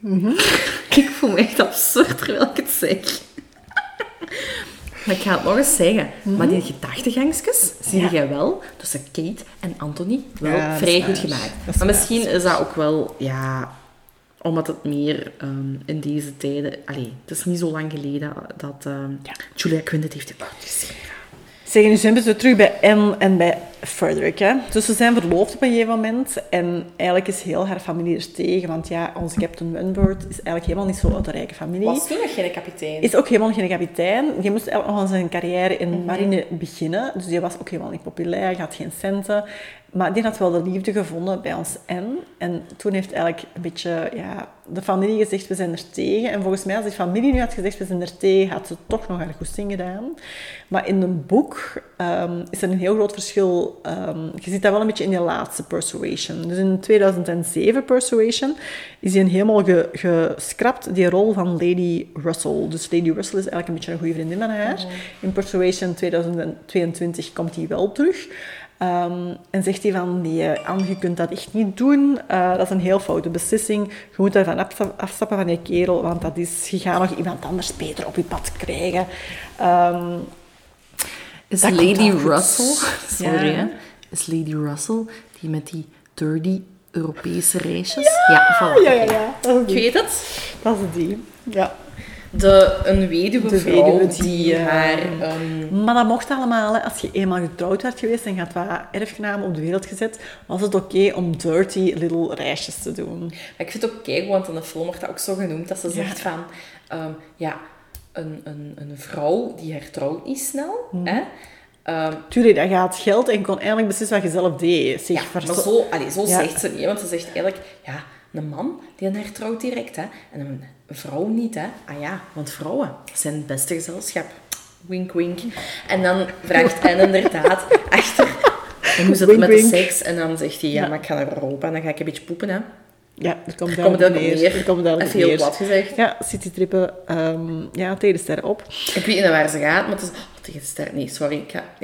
Ik voel me echt absurd terwijl ik het zeg. Maar ik ga het nog eens zeggen. Maar die gedachtegangsjes zie jij wel tussen Kate en Anthony wel vrij goed gemaakt. Maar misschien is dat ook wel, omdat het meer in deze tijden... Allee, het is niet zo lang geleden dat Julia Quinn het heeft gepubliceerd. Zeg, nu zijn we zo terug bij Anne en bij Frederick, hè. Dus ze zijn verloofd op een gegeven moment. En eigenlijk is heel haar familie er tegen. Want ja, onze Captain Wentworth is eigenlijk helemaal niet zo uit de rijke familie. Was toen nog geen kapitein? Is ook helemaal geen kapitein. Die moest eigenlijk nog aan zijn carrière in marine beginnen. Dus die was ook helemaal niet populair. Die had geen centen. Maar die had wel de liefde gevonden bij ons Anne. En toen heeft eigenlijk een beetje de familie gezegd, we zijn er tegen. En volgens mij, als die familie nu had gezegd, we zijn er tegen, had ze toch nog haar goesting gedaan. Maar in een boek is er een heel groot verschil. Je ziet dat wel een beetje in die laatste Persuasion. Dus in 2007 Persuasion is hij helemaal geschrapt, die rol van Lady Russell. Dus Lady Russell is eigenlijk een beetje een goede vriendin van haar. In Persuasion 2022 komt hij wel terug. En zegt hij van, nee, Anne, je kunt dat echt niet doen. Dat is een heel foute beslissing. Je moet daarvan afstappen van je kerel, want je gaat nog iemand anders beter op je pad krijgen. Is Lady Russell, sorry, hè? Is Lady Russell die met die dirty Europese reisjes? Ja, voilà. Ja. Ik weet het. Dat is die, ja. Een weduwe vrouw die haar... Maar dat mocht allemaal, hè. Als je eenmaal getrouwd werd geweest en je had wat erfgenamen op de wereld gezet, was het oké om dirty little reisjes te doen. Maar ik vind het ook kijk, want in de film wordt dat ook zo genoemd, dat ze zegt van... Een vrouw die hertrouwt niet snel, hè... Tuurlijk, dat gaat geld en kon eigenlijk beslissen wat je zelf deed. Maar zo zegt ze niet, want ze zegt eigenlijk... Ja, een man die hertrouwt direct, hè. En een vrouw niet, hè. Ah ja, want vrouwen zijn het beste gezelschap. Wink, wink. En dan vraagt Anne inderdaad achter... En hoe zit het met de seks? En dan zegt hij, maar ik ga naar Europa en dan ga ik een beetje poepen, hè. Ja, er komt daar neer. Even heel plat gezegd. Ja, citytrippen tegen de sterren op. Ik weet niet waar ze gaat, maar het is... tegen de sterren, nee, sorry.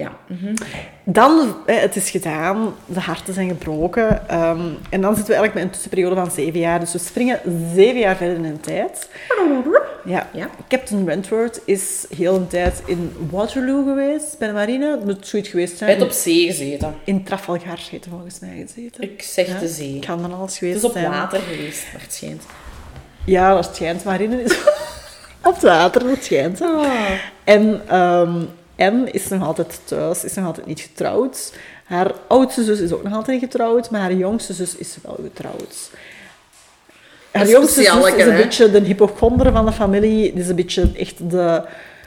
Dan, het is gedaan, de harten zijn gebroken. En dan zitten we eigenlijk met een tussenperiode van 7 jaar. Dus we springen 7 jaar verder in de tijd. Ja. Captain Wentworth is heel een tijd in Waterloo geweest, bij de marine. Dat moet zoiets geweest zijn. Hij heeft op zee gezeten. In Trafalgar heeft hij volgens mij gezeten. Ik zeg de zee. Ik kan dan alles geweest zijn. Het is zijn. op water geweest, maar het schijnt. Ja, dat schijnt. Marine is op het water, dat schijnt. En Anne is nog altijd thuis, is nog altijd niet getrouwd. Haar oudste zus is ook nog altijd niet getrouwd, maar haar jongste zus is wel getrouwd. Haar jongste zus is een beetje de hypochonder van de familie. Het is een beetje echt de...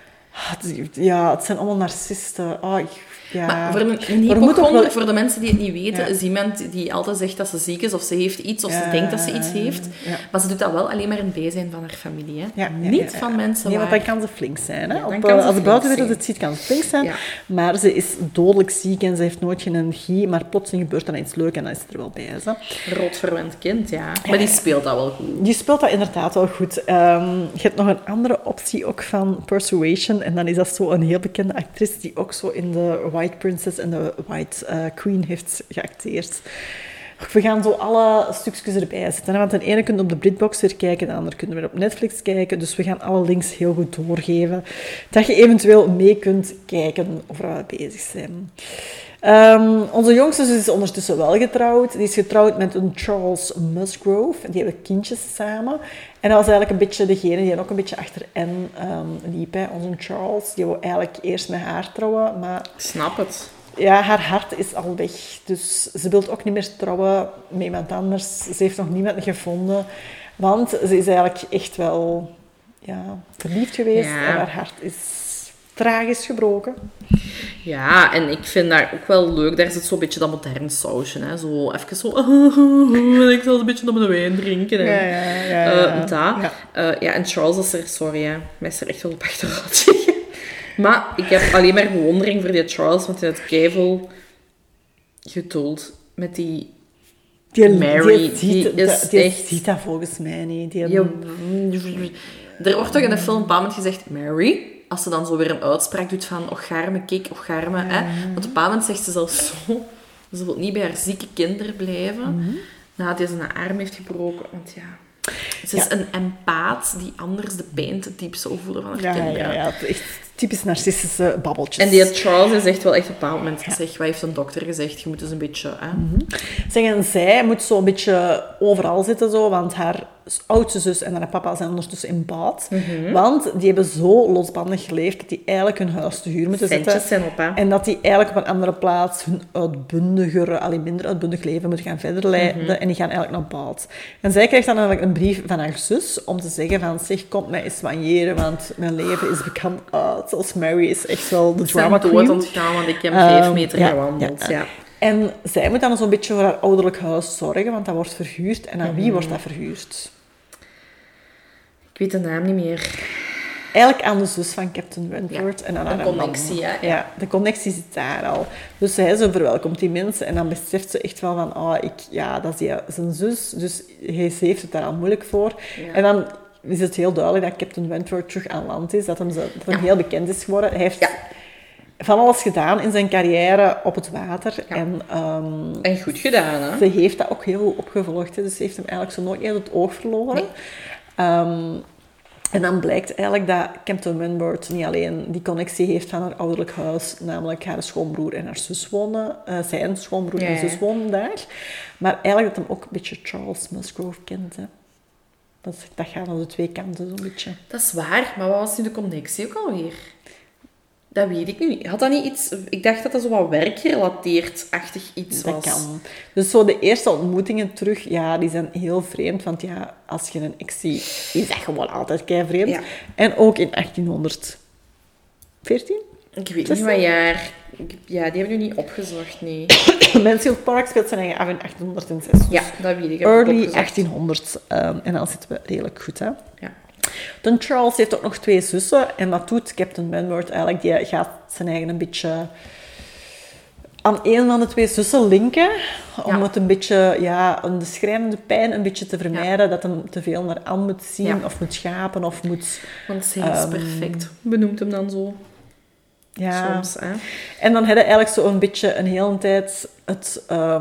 Ja, het zijn allemaal narcisten. Maar voor een hypochonder, voor de mensen die het niet weten, is iemand die altijd zegt dat ze ziek is, of ze heeft iets, of ze denkt dat ze iets heeft. Ja. Maar ze doet dat wel alleen maar in het bijzijn van haar familie. Hè? Niet van mensen Nee, want dan kan ze flink zijn. Hè? Als de buitenwereld het ziet, kan ze flink zijn. Ja. Maar ze is dodelijk ziek en ze heeft nooit geen energie. Maar plotseling gebeurt dan iets leuks en dan is het er wel bij. Roodverwend kind, ja. Maar die speelt dat wel goed. Die speelt dat inderdaad wel goed. Je hebt nog een andere optie ook van Persuasion. En dan is dat zo een heel bekende actrice die ook zo in de White Princess en de White Queen heeft geacteerd. We gaan zo alle stukjes erbij zetten. Want de ene kun je op de BritBox weer kijken, de andere kunnen we op Netflix kijken. Dus we gaan alle links heel goed doorgeven. Dat je eventueel mee kunt kijken of we bezig zijn. Onze jongste zus is ondertussen wel getrouwd. Die is getrouwd met een Charles Musgrove. Die hebben kindjes samen. En dat was eigenlijk een beetje degene die ook een beetje achter Anne liep. Hè. Onze Charles, die wil eigenlijk eerst met haar trouwen. Maar ik snap het. Ja, haar hart is al weg. Dus ze wil ook niet meer trouwen met iemand anders. Ze heeft nog niemand gevonden. Want ze is eigenlijk echt wel verliefd geweest. En haar hart is tragisch gebroken. Ja, en ik vind dat ook wel leuk. Daar zit zo'n beetje dat modern sausje. Hè? Zo even zo... ik zal een beetje op mijn wijn drinken. En Charles is er... Sorry, hè. Mij is er echt wel op achteruit. Maar ik heb alleen maar bewondering voor die Charles. Want hij had keiveel geduld met die Mary. Die ziet dat volgens mij niet. Er wordt toch in de film op een bepaald moment gezegd... Mary... Als ze dan zo weer een uitspraak doet van ocharme, kijk, ocharme. Hè? Want op een bepaald moment zegt ze zelfs zo... Ze wil niet bij haar zieke kinderen blijven. Nadat hij zijn arm heeft gebroken. Want ze is een empaat die anders de pijn te diep zou voelen van haar kinderen. Ja, echt typisch narcistische babbeltjes. En die Charles is echt wel echt op een bepaald moment gezegd... Wat heeft een dokter gezegd? Je moet dus een beetje... Zeg, en zij moet zo een beetje overal zitten, zo, want haar oudste zus en haar papa zijn ondertussen in bad. Want die hebben zo losbandig geleefd dat die eigenlijk hun huis te huur moeten zetten. Centjes zijn op, hè. En dat die eigenlijk op een andere plaats hun minder uitbundig leven moeten gaan verder leiden. En die gaan eigenlijk naar bad. En zij krijgt dan eigenlijk een brief van haar zus om te zeggen van, zeg, kom mij eens soigneren, want mijn leven is bekend uit. Zoals Mary is echt wel de drama queen. Ik ben dood ontgaan, want ik heb 5 meter gewandeld. Ja. En zij moet dan zo'n beetje voor haar ouderlijk huis zorgen, want dat wordt verhuurd. En aan wie wordt dat verhuurd? Ik weet de naam niet meer. Eigenlijk aan de zus van Captain Wentworth. Ja, en aan een haar connectie, man. hè. Ja, de connectie zit daar al. Dus zij zo verwelkomt die mensen en dan beseft ze echt wel van, dat is zijn zus, dus ze heeft het daar al moeilijk voor. Ja. En dan is het heel duidelijk dat Captain Wentworth terug aan land is, dat hem heel bekend is geworden. Hij heeft van alles gedaan in zijn carrière op het water. Ja. En goed gedaan, hè? Ze heeft dat ook heel goed opgevolgd. Hè. Dus ze heeft hem eigenlijk zo nooit uit het oog verloren. Nee. En dan blijkt eigenlijk dat Captain Wentworth niet alleen die connectie heeft van haar ouderlijk huis, namelijk haar schoonbroer en haar zus wonen, zijn schoonbroer en zus wonen daar, maar eigenlijk dat hem ook een beetje Charles Musgrove kent. Hè. Dat gaat aan de twee kanten zo'n beetje. Dat is waar, maar wat was nu de connectie ook alweer? Dat weet ik nu niet. Had dat niet iets... Ik dacht dat dat zo wat werkgerelateerd-achtig iets was. Dat kan. Dus zo de eerste ontmoetingen terug, die zijn heel vreemd. Want als je een ex ziet, is dat gewoon altijd keivreemd. Ja. En ook in 1814? Ik weet niet wat jaar... die hebben we nu niet opgezocht, nee. Mansfield Park speelt zijn eigen af in 1806. Ja, dat weet ik. Early 1800. En dan zitten we redelijk goed, hè. Ja. Dan Charles heeft ook nog 2 zussen. En wat doet Captain Wentworth eigenlijk? Die gaat zijn eigen een beetje aan een van de 2 zussen linken. Om het een beetje, de schrijnende pijn een beetje te vermijden. Dat hem te veel naar Anne moet zien of moet schapen of moet... Want zij is perfect. Benoemt hem dan zo. Ja. Soms, hè. En dan had hij eigenlijk zo een beetje een hele tijd het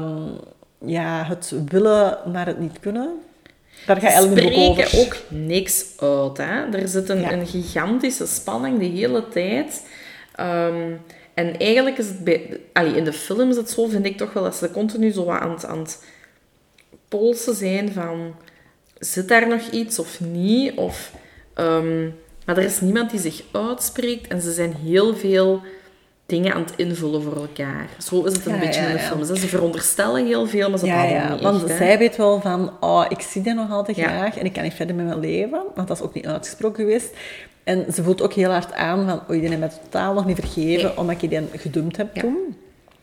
willen, maar het niet kunnen. Daar ga je eigenlijk over. Ook niks uit, hè. Er zit een gigantische spanning de hele tijd. En eigenlijk is het in de film is het zo, vind ik toch wel, dat ze continu zo wat aan het polsen zijn van... Zit daar nog iets of niet? Maar er is niemand die zich uitspreekt en ze zijn heel veel dingen aan het invullen voor elkaar. Zo is het een beetje in de films. Ze veronderstellen heel veel, maar ze babbelen niet want echt. Zij weet wel van, ik zie die nog altijd graag en ik kan niet verder met mijn leven, want dat is ook niet uitgesproken geweest. En ze voelt ook heel hard aan van, die heeft mij totaal nog niet vergeven, omdat ik die gedumpt heb toen.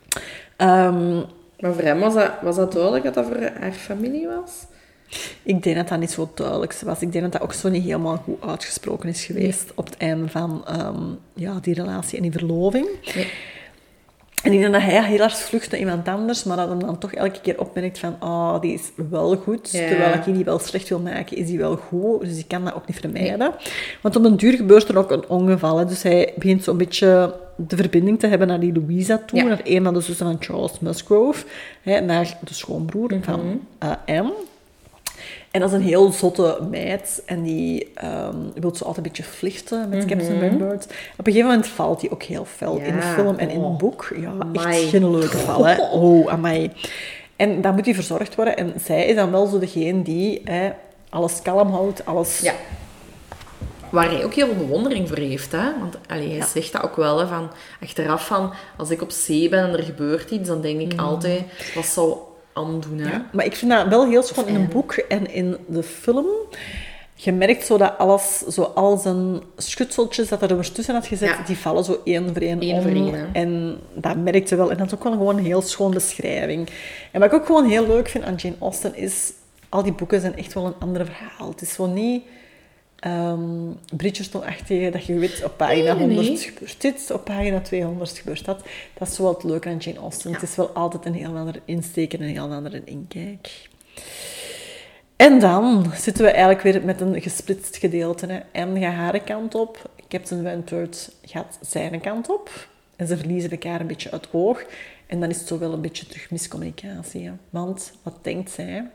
Maar voor hem was dat duidelijk dat dat voor haar familie was? Ik denk dat dat niet zo duidelijk was. Ik denk dat dat ook zo niet helemaal goed uitgesproken is geweest op het einde van die relatie en die verloving. Nee. En ik denk dat hij heel hard vlucht naar iemand anders, maar dat hem dan toch elke keer opmerkt van, die is wel goed. Ja. Terwijl ik die wel slecht wil maken, is die wel goed. Dus ik kan dat ook niet vermijden. Nee. Want op een duur gebeurt er ook een ongeval. Hè. Dus hij begint zo'n beetje de verbinding te hebben naar die Louisa toe, naar een van de zussen van Charles Musgrove, naar de schoonbroer van Anne. En dat is een heel zotte meid. En die wil zo altijd een beetje vlichten met Captain Wentworth. Op een gegeven moment valt hij ook heel fel in de film en in het boek. Ja, echt geen leuke val, hè. Amai. En dan moet hij verzorgd worden. En zij is dan wel zo degene die alles kalm houdt, alles... Ja. Waar hij ook heel veel bewondering voor heeft, hè. Want hij zegt dat ook wel, hè, van... Achteraf van, als ik op zee ben en er gebeurt iets, dan denk ik altijd... Wat zou... aandoen. Hè? Ja, maar ik vind dat wel heel schoon in een boek en in de film. Je merkt zo dat al zijn schutseltjes dat er tussen had gezet, die vallen zo één voor één. En dat merk je wel. En dat is ook wel gewoon een heel schoon beschrijving. En wat ik ook gewoon heel leuk vind aan Jane Austen is, al die boeken zijn echt wel een ander verhaal. Het is zo niet Bridgerton-achtige, dat je weet, op pagina 100 gebeurt dit, op pagina 200 gebeurt dat. Dat is zo wel het leuke aan Jane Austen. Het is wel altijd een heel andere insteek en een heel andere inkijk. En dan zitten we eigenlijk weer met een gesplitst gedeelte. Hè. Anne gaat haar kant op, Captain Wentworth gaat zijn kant op. En ze verliezen elkaar een beetje uit het oog. En dan is het zo wel een beetje terug miscommunicatie. Hè. Want, wat denkt zij?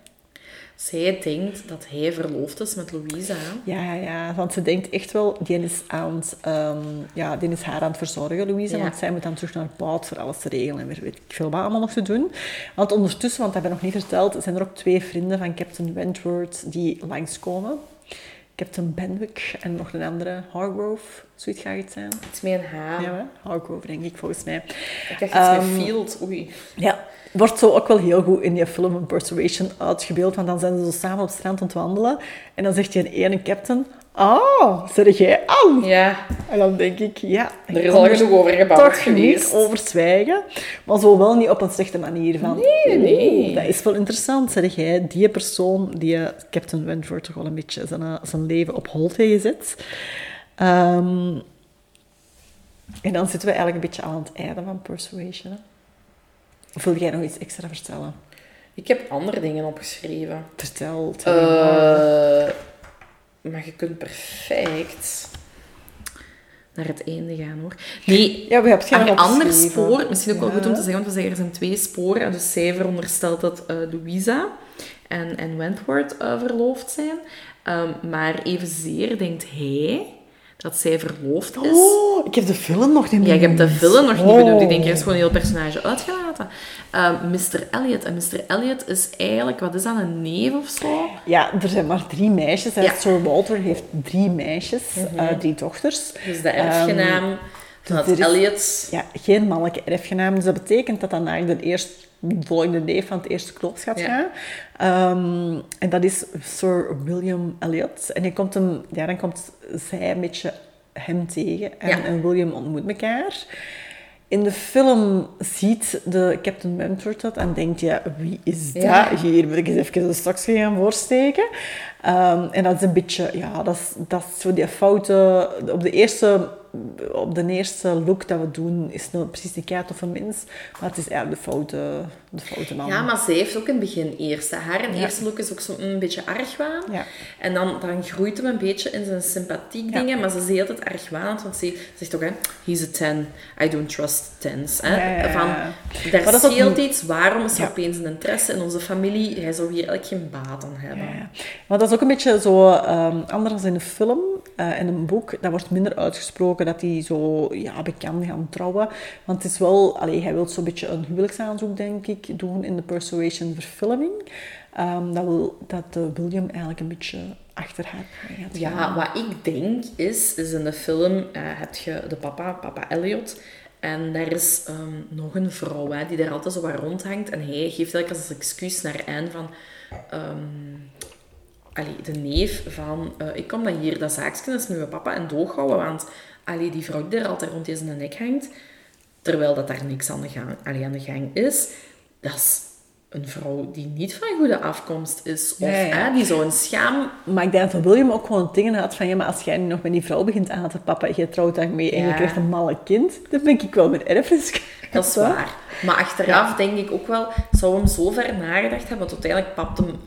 Zij denkt dat hij verloofd is met Louisa. Ja, want ze denkt echt wel, die is haar aan het verzorgen, Louisa, Ja. want zij moet dan terug naar het bad voor alles te regelen en weet ik veel wat allemaal nog te doen. Want ondertussen, want dat heb ik nog niet verteld, zijn er ook 2 vrienden van Captain Wentworth die langskomen. Captain Benwick en nog een andere, Hargrove, zoiets gaat het zijn. Iets met een H. Ja, Hargrove denk ik, volgens mij. Ik dacht iets met Field. Oei. Ja, wordt zo ook wel heel goed in die film een Persuasion uitgebeeld, want dan zijn ze zo samen op het strand aan het wandelen en dan zegt die ene captain, zeg jij aan? Ja. En dan denk ik, ja... Er is al genoeg over gebabbeld toch geweest. niet over zwijgen, maar zo wel niet op een slechte manier van... Nee. Dat is wel interessant, zeg jij, die persoon die Captain Wentworth toch wel een beetje zijn leven op hold heeft gezet. En dan zitten we eigenlijk een beetje aan het einde van Persuasion. Hè? Of wil jij nog iets extra vertellen? Ik heb andere dingen opgeschreven. Vertel. Maar je kunt perfect naar het einde gaan, hoor. Nee, Ja, we hebben geen een ander opgeschreven. spoor. Misschien ook wel Ja. goed om te zeggen, want we zeggen er zijn 2 sporen. Dus zij veronderstelt dat Louisa en Wentworth verloofd zijn. Maar evenzeer denkt hij dat zij verloofd is. Oh, ik heb de film nog niet Ja, ik heb de benoemd. film nog niet benoemd. Ik denk, er is Oh. gewoon een heel personage uitgelaten. Mr. Elliot. En Mr. Elliot is eigenlijk, wat is dat, een neef of zo? Ja, er zijn maar 3 meisjes. Hè. Ja. Sir Walter heeft 3 meisjes, 3 dochters. Dus de erfgenaam van er het is- Elliot. Ja, geen mannelijke erfgenaam. Dus dat betekent dat dan eigenlijk de volgende neef van het eerste knoopsgat Ja. gaat. En dat is Sir William Elliot. En dan komt zij een beetje hem tegen. En William ontmoet elkaar. In de film ziet de Captain Wentworth dat en denkt, ja, wie is dat? Ja. Hier wil ik eens even een stokje gaan voorsteken. En dat is een beetje, ja, dat is zo die foute... Op de eerste look dat we doen, is het precies die toffe mens. Maar het is eigenlijk de foute man. Ja, maar zij heeft ook in het begin eerst. Hè. Haar eerste look is ook zo'n beetje argwaan. Ja. En dan groeit hem een beetje in zijn sympathiek dingen. Maar ze is de hele tijd argwanend. Want ze zegt ook, hè, he's a 10. I don't trust tens. Hè. Ja. Van, Maar daar dat is ook scheelt niet- iets. Waarom is er Ja. opeens een interesse in onze familie? Hij zou hier eigenlijk geen baat aan hebben. Ja. Maar dat is ook een beetje zo anders dan in de film. In een boek, dat wordt minder uitgesproken dat hij zo bekend gaan trouwen. Want het is wel... hij wil zo'n beetje een huwelijksaanzoek, denk ik, doen in de Persuasion verfilming. Dat William eigenlijk een beetje achter haar gaat Ja, gaan. wat ik denk is in de film heb je de papa Elliot. En daar is nog een vrouw die daar altijd zo wat rondhangt. En hij geeft eigenlijk als excuus naar Anne van... de neef van... ik kom dan hier dat zaakje eens met mijn papa en dooghouden. Want die vrouw die er altijd rond in zijn nek hangt... Terwijl dat daar niks aan de gang is... Dat is een vrouw die niet van goede afkomst is. Of Ja. die zo'n schaam... Maar ik denk dat William ook gewoon dingen had van... Ja, maar als jij nu nog met die vrouw begint aan te pappen... Je trouwt daarmee en je Ja. krijgt een malle kind... Dan ben ik wel met erfenis. Dat is waar. Maar achteraf denk ik ook wel, zou hem zo ver nagedacht hebben, want uiteindelijk papt hem,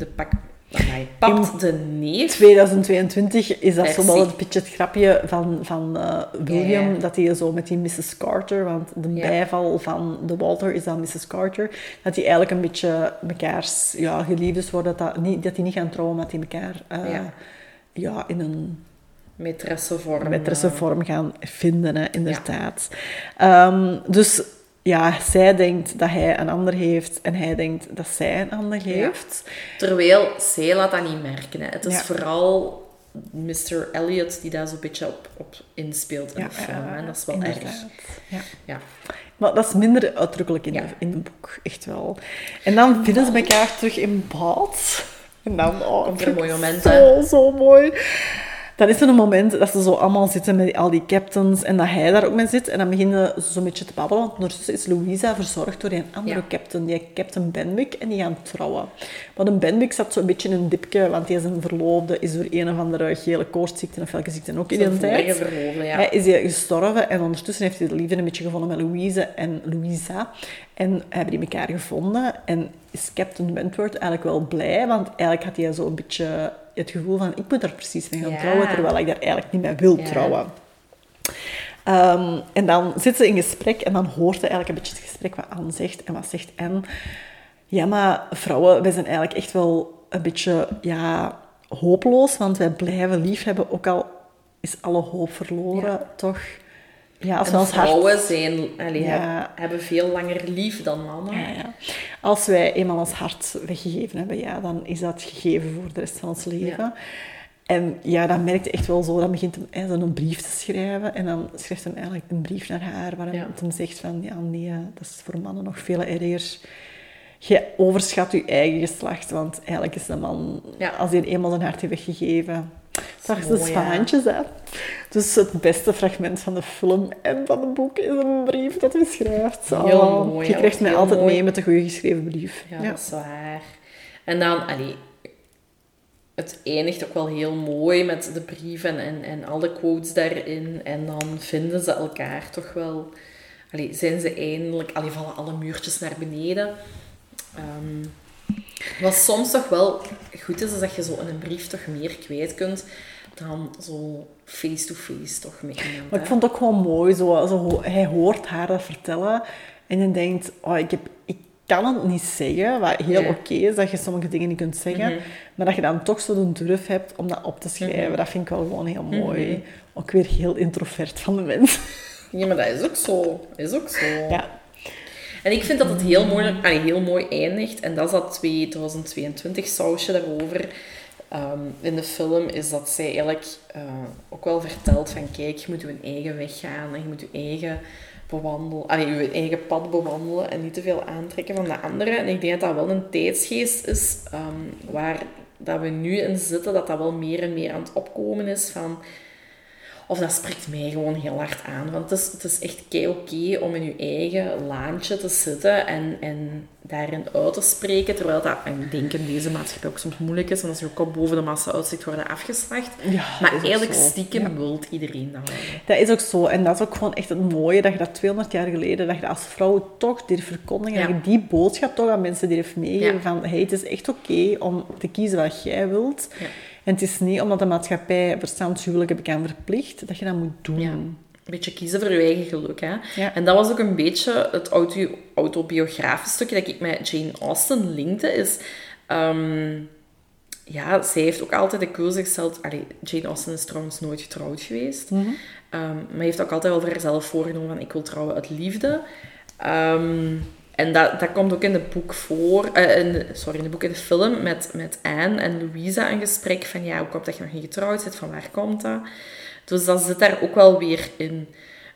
de neef. 2022 is dat zo Versie. wel een beetje het grapje van William, Ja. dat hij zo met die Mrs. Carter, want de bijval van de Walter is dan Mrs. Carter, dat die eigenlijk een beetje mekaars geliefdes worden, dat die niet gaan trouwen, maar die elkaar in een maîtressevorm gaan vinden, hè, inderdaad. Ja. Dus ja, zij denkt dat hij een ander heeft en hij denkt dat zij een ander heeft. Terwijl zij laat dat niet merken. Hè. Het is Ja. vooral Mr. Elliot die daar zo'n beetje op inspeelt in de film. Hè. Dat is wel inderdaad. erg. Ja. Maar dat is minder uitdrukkelijk in het boek, echt wel. En dan vinden ze elkaar terug in bad. En dan Komt er een mooi moment, zo mooi. Dan is er een moment dat ze zo allemaal zitten met al die captains en dat hij daar ook mee zit. En dan beginnen ze zo'n beetje te babbelen, want ondertussen is Louisa verzorgd door een andere captain, die Captain Benwick, en die gaan trouwen. Maar de Benwick zat zo'n beetje in een dipje, want hij zijn verloofde is door een of andere gele koortsziekte of welke ziekte ook in die tijd. Hij is gestorven en ondertussen heeft hij de liefde een beetje gevonden met Louisa. En hebben die elkaar gevonden. En is Captain Wentworth eigenlijk wel blij, want eigenlijk had hij zo een beetje het gevoel van, ik moet daar precies mee gaan trouwen, terwijl ik daar eigenlijk niet mee wil trouwen. En dan zitten ze in gesprek en dan hoort hij eigenlijk een beetje het gesprek wat Anne zegt. En wat zegt Anne? Ja, maar vrouwen, wij zijn eigenlijk echt wel een beetje hopeloos, want wij blijven lief hebben, ook al is alle hoop verloren, toch? Ja, als en we ons vrouwen hart... hebben veel langer lief dan mannen. Ja. Als wij eenmaal ons hart weggegeven hebben, dan is dat gegeven voor de rest van ons leven. Ja. En dan merkt je echt wel zo, dan begint hij een brief te schrijven en dan schrijft hij eigenlijk een brief naar haar waarin hij zegt van, nee, dat is voor mannen nog veel erger. Je overschat je eigen geslacht, want eigenlijk is de man, als hij eenmaal zijn hart heeft weggegeven, zag ze spaantjes uit. Dus het beste fragment van de film en van het boek is een brief dat hij schrijft. Heel mooi. Je krijgt mij altijd mee met een goede geschreven brief. Ja, dat is waar. En dan, het eindigt ook wel heel mooi met de brief en alle quotes daarin. En dan vinden ze elkaar toch wel... zijn ze eindelijk... vallen alle muurtjes naar beneden. Wat soms toch wel goed is dat je zo in een brief toch meer kwijt kunt dan zo face-to-face toch met iemand. Maar ik vond het ook gewoon mooi. Zo, hij hoort haar dat vertellen en dan denkt... ik kan het niet zeggen, wat heel oké is, dat je sommige dingen niet kunt zeggen, maar dat je dan toch zo de durf hebt om dat op te schrijven, dat vind ik wel gewoon heel mooi. Ook weer heel introvert van de mens. Ja, maar dat is ook zo. Ja. En ik vind dat het heel mooi eindigt, en dat is dat 2022 sausje daarover. In de film is dat zij eigenlijk ook wel vertelt van, kijk, je moet je eigen weg gaan en je moet je eigen je eigen pad bewandelen en niet te veel aantrekken van de anderen. En ik denk dat dat wel een tijdsgeest is waar dat we nu in zitten, dat wel meer en meer aan het opkomen is van... Of dat spreekt mij gewoon heel hard aan. Want het is echt oké om in je eigen laantje te zitten en daarin uit te spreken. Terwijl dat, ik denk in deze maatschappij ook soms moeilijk is. Want als je kop boven de massa uitsteekt, worden afgeslacht. Ja, maar eigenlijk stiekem wil iedereen dat wel. Dat is ook zo. En dat is ook gewoon echt het mooie. Dat je dat 200 jaar geleden, dat je dat als vrouw toch durft verkondigen. Dat je die boodschap toch aan mensen durft meegeven. Van, hey, het is echt oké om te kiezen wat jij wilt. Ja. En het is niet omdat de maatschappij verstandshuwelijken bekend verplicht, dat je dat moet doen. Ja. Een beetje kiezen voor je eigen geluk, hè. Ja. En dat was ook een beetje het autobiografisch stukje dat ik met Jane Austen linkte. Is, zij heeft ook altijd de keuze gesteld... Jane Austen is trouwens nooit getrouwd geweest. Mm-hmm. Maar heeft ook altijd wel voor haarzelf voorgenomen van, ik wil trouwen uit liefde. En dat komt ook in het boek voor... in de film met Anne en Louisa een gesprek van... Ja, hoe komt dat je nog niet getrouwd bent? Van waar komt dat? Dus dat zit daar ook wel weer in.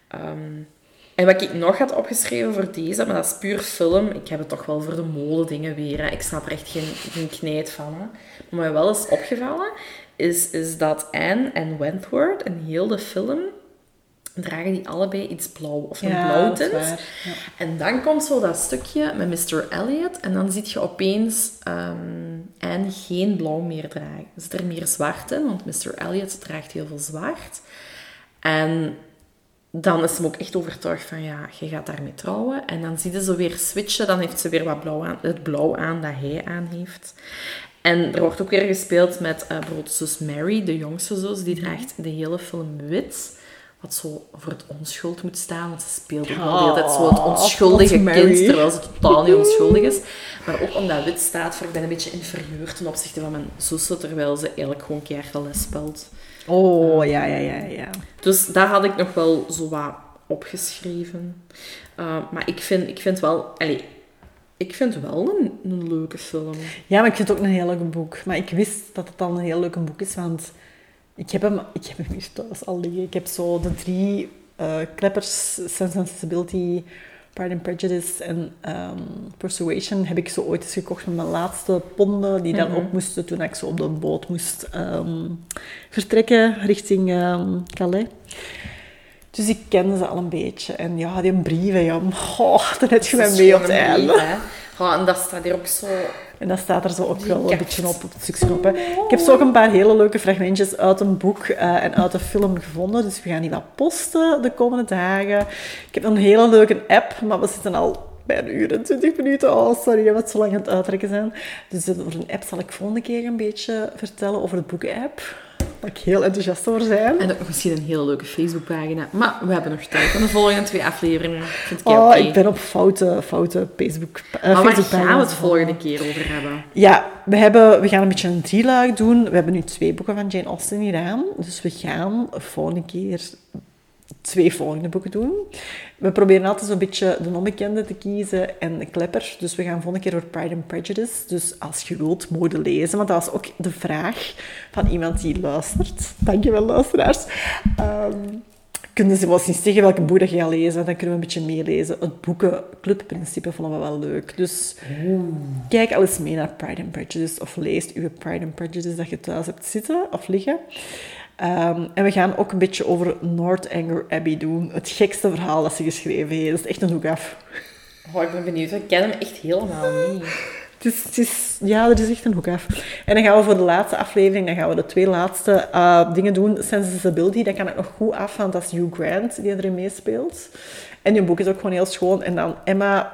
En wat ik nog had opgeschreven voor deze... Maar dat is puur film. Ik heb het toch wel voor de mode dingen weer. Hè. Ik snap er echt geen knijt van. Hè. Maar wat mij wel is opgevallen... Is dat Anne en Wentworth in heel de film... dragen die allebei iets blauw of een blauwtint. Ja. En dan komt zo dat stukje met Mr. Elliot en dan zie je opeens Anne geen blauw meer dragen. Er zit er meer zwart in, want Mr. Elliot draagt heel veel zwart. En dan is ze ook echt overtuigd van, ja, je gaat daarmee trouwen. En dan zie je ze weer switchen, dan heeft ze weer wat het blauw aan dat hij aan heeft. En er wordt ook weer gespeeld met bijvoorbeeld zus Mary, de jongste zus, die draagt de hele film wit. Wat zo voor het onschuld moet staan. Want ze speelt ook wel de hele tijd zo het onschuldige kind, terwijl ze totaal niet onschuldig is. Maar ook omdat wit staat voor, ik ben een beetje inferieur ten opzichte van mijn zussen, terwijl ze eigenlijk gewoon keihard de les speelt. Oh, ja. Dus daar had ik nog wel zo wat opgeschreven. Maar ik vind wel... Ik vind het wel een leuke film. Ja, maar ik vind het ook een heel leuk boek. Maar ik wist dat het al een heel leuk boek is, want... Ik heb hem hier thuis al liggen. Ik heb zo de 3 kleppers, Sense and Sensibility, Pride and Prejudice en Persuasion, heb ik zo ooit eens gekocht met mijn laatste ponden, die dan op moesten toen ik zo op de boot moest vertrekken richting Calais. Dus ik kende ze al een beetje. En ja, die brieven, dan heb je mij mee op het einde. En dat staat hier ook zo... En dat staat er zo ook wel een beetje op het stukje op. Hè. Ik heb zo ook een paar hele leuke fragmentjes uit een boek en uit de film gevonden. Dus we gaan die wat posten de komende dagen. Ik heb een hele leuke app, maar we zitten al bij 1 uur en 20 minuten. Oh, sorry dat we het zo lang aan het uittrekken zijn. Dus over een app zal ik volgende keer een beetje vertellen over de boeken-app. Waar ik heel enthousiast over zijn. En ook misschien een hele leuke Facebookpagina. Maar we hebben nog tijd. Van de volgende 2 afleveringen vind ik Oh, oké. ik ben op foute Facebook Maar waar Facebookpagina's gaan we het van. volgende keer over hebben? Ja, we gaan een beetje een drieluik doen. We hebben nu 2 boeken van Jane Austen hier aan. Dus we gaan volgende keer 2 volgende boeken doen. We proberen altijd zo'n beetje de onbekende te kiezen en de klepper. Dus we gaan volgende keer voor Pride and Prejudice. Dus als je wilt, mogen lezen. Want dat was ook de vraag van iemand die luistert. Dankjewel, luisteraars. Kunnen ze wel eens niet zeggen welke boek dat je gaat lezen? Dan kunnen we een beetje meelezen. Het boekenclubprincipe vonden we wel leuk. Dus kijk al eens mee naar Pride and Prejudice. Of lees uw Pride and Prejudice dat je thuis hebt zitten of liggen. En we gaan ook een beetje over Northanger Abbey doen. Het gekste verhaal dat ze geschreven heeft. Dat is echt een hoek af. Oh, ik ben benieuwd. Ik ken hem echt helemaal niet. Ja, er is echt een hoek af. En dan gaan we voor de laatste aflevering, dan gaan we de 2 laatste dingen doen. Sensibility, dat kan ik nog goed af, want dat is Hugh Grant die erin meespeelt. En die boek is ook gewoon heel schoon. En dan Emma,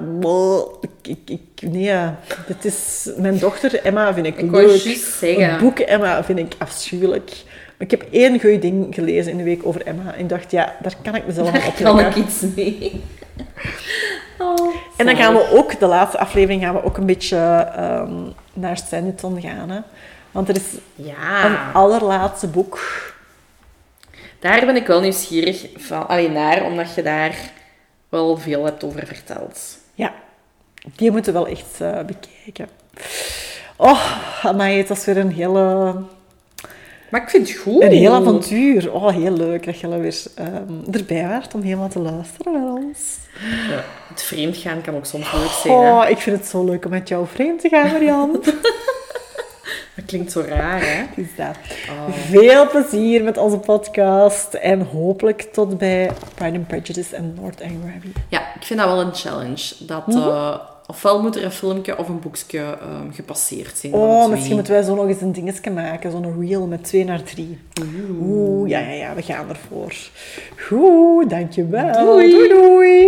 dit is mijn dochter. Emma vind ik wou leuk. juist zeggen. Het boek Emma vind ik afschuwelijk. Maar ik heb 1 goed ding gelezen in de week over Emma. En ik dacht, ja, daar kan ik mezelf aan Daar opleggen. kan ik iets mee. Oh, En dan gaan we ook, de laatste aflevering, gaan we ook een beetje naar Sanditon gaan. Hè? Want er is een allerlaatste boek. Daar ben ik wel nieuwsgierig van, naar, omdat je daar wel veel hebt over verteld. Ja, die moeten we wel echt bekijken. Oh, amai, het was weer een hele... Maar ik vind het goed. Een heel avontuur. Oh, heel leuk dat je weer erbij waart om helemaal te luisteren naar ons. Ja, het vreemd gaan kan ook soms leuk zijn. Hè? Oh, ik vind het zo leuk om met jou vreemd te gaan, Marianne. Dat klinkt zo raar, hè? Dus dat. Veel plezier met onze podcast en hopelijk tot bij Pride and Prejudice en Northanger Abbey. Ja, ik vind dat wel een challenge. Dat, ofwel moet er een filmpje of een boekje gepasseerd zijn. Oh, misschien moeten wij zo nog eens een dingetje maken. Zo'n reel met 2 naar 3. Oeh, ja, we gaan ervoor. Goed, dankjewel. Doei. Doei.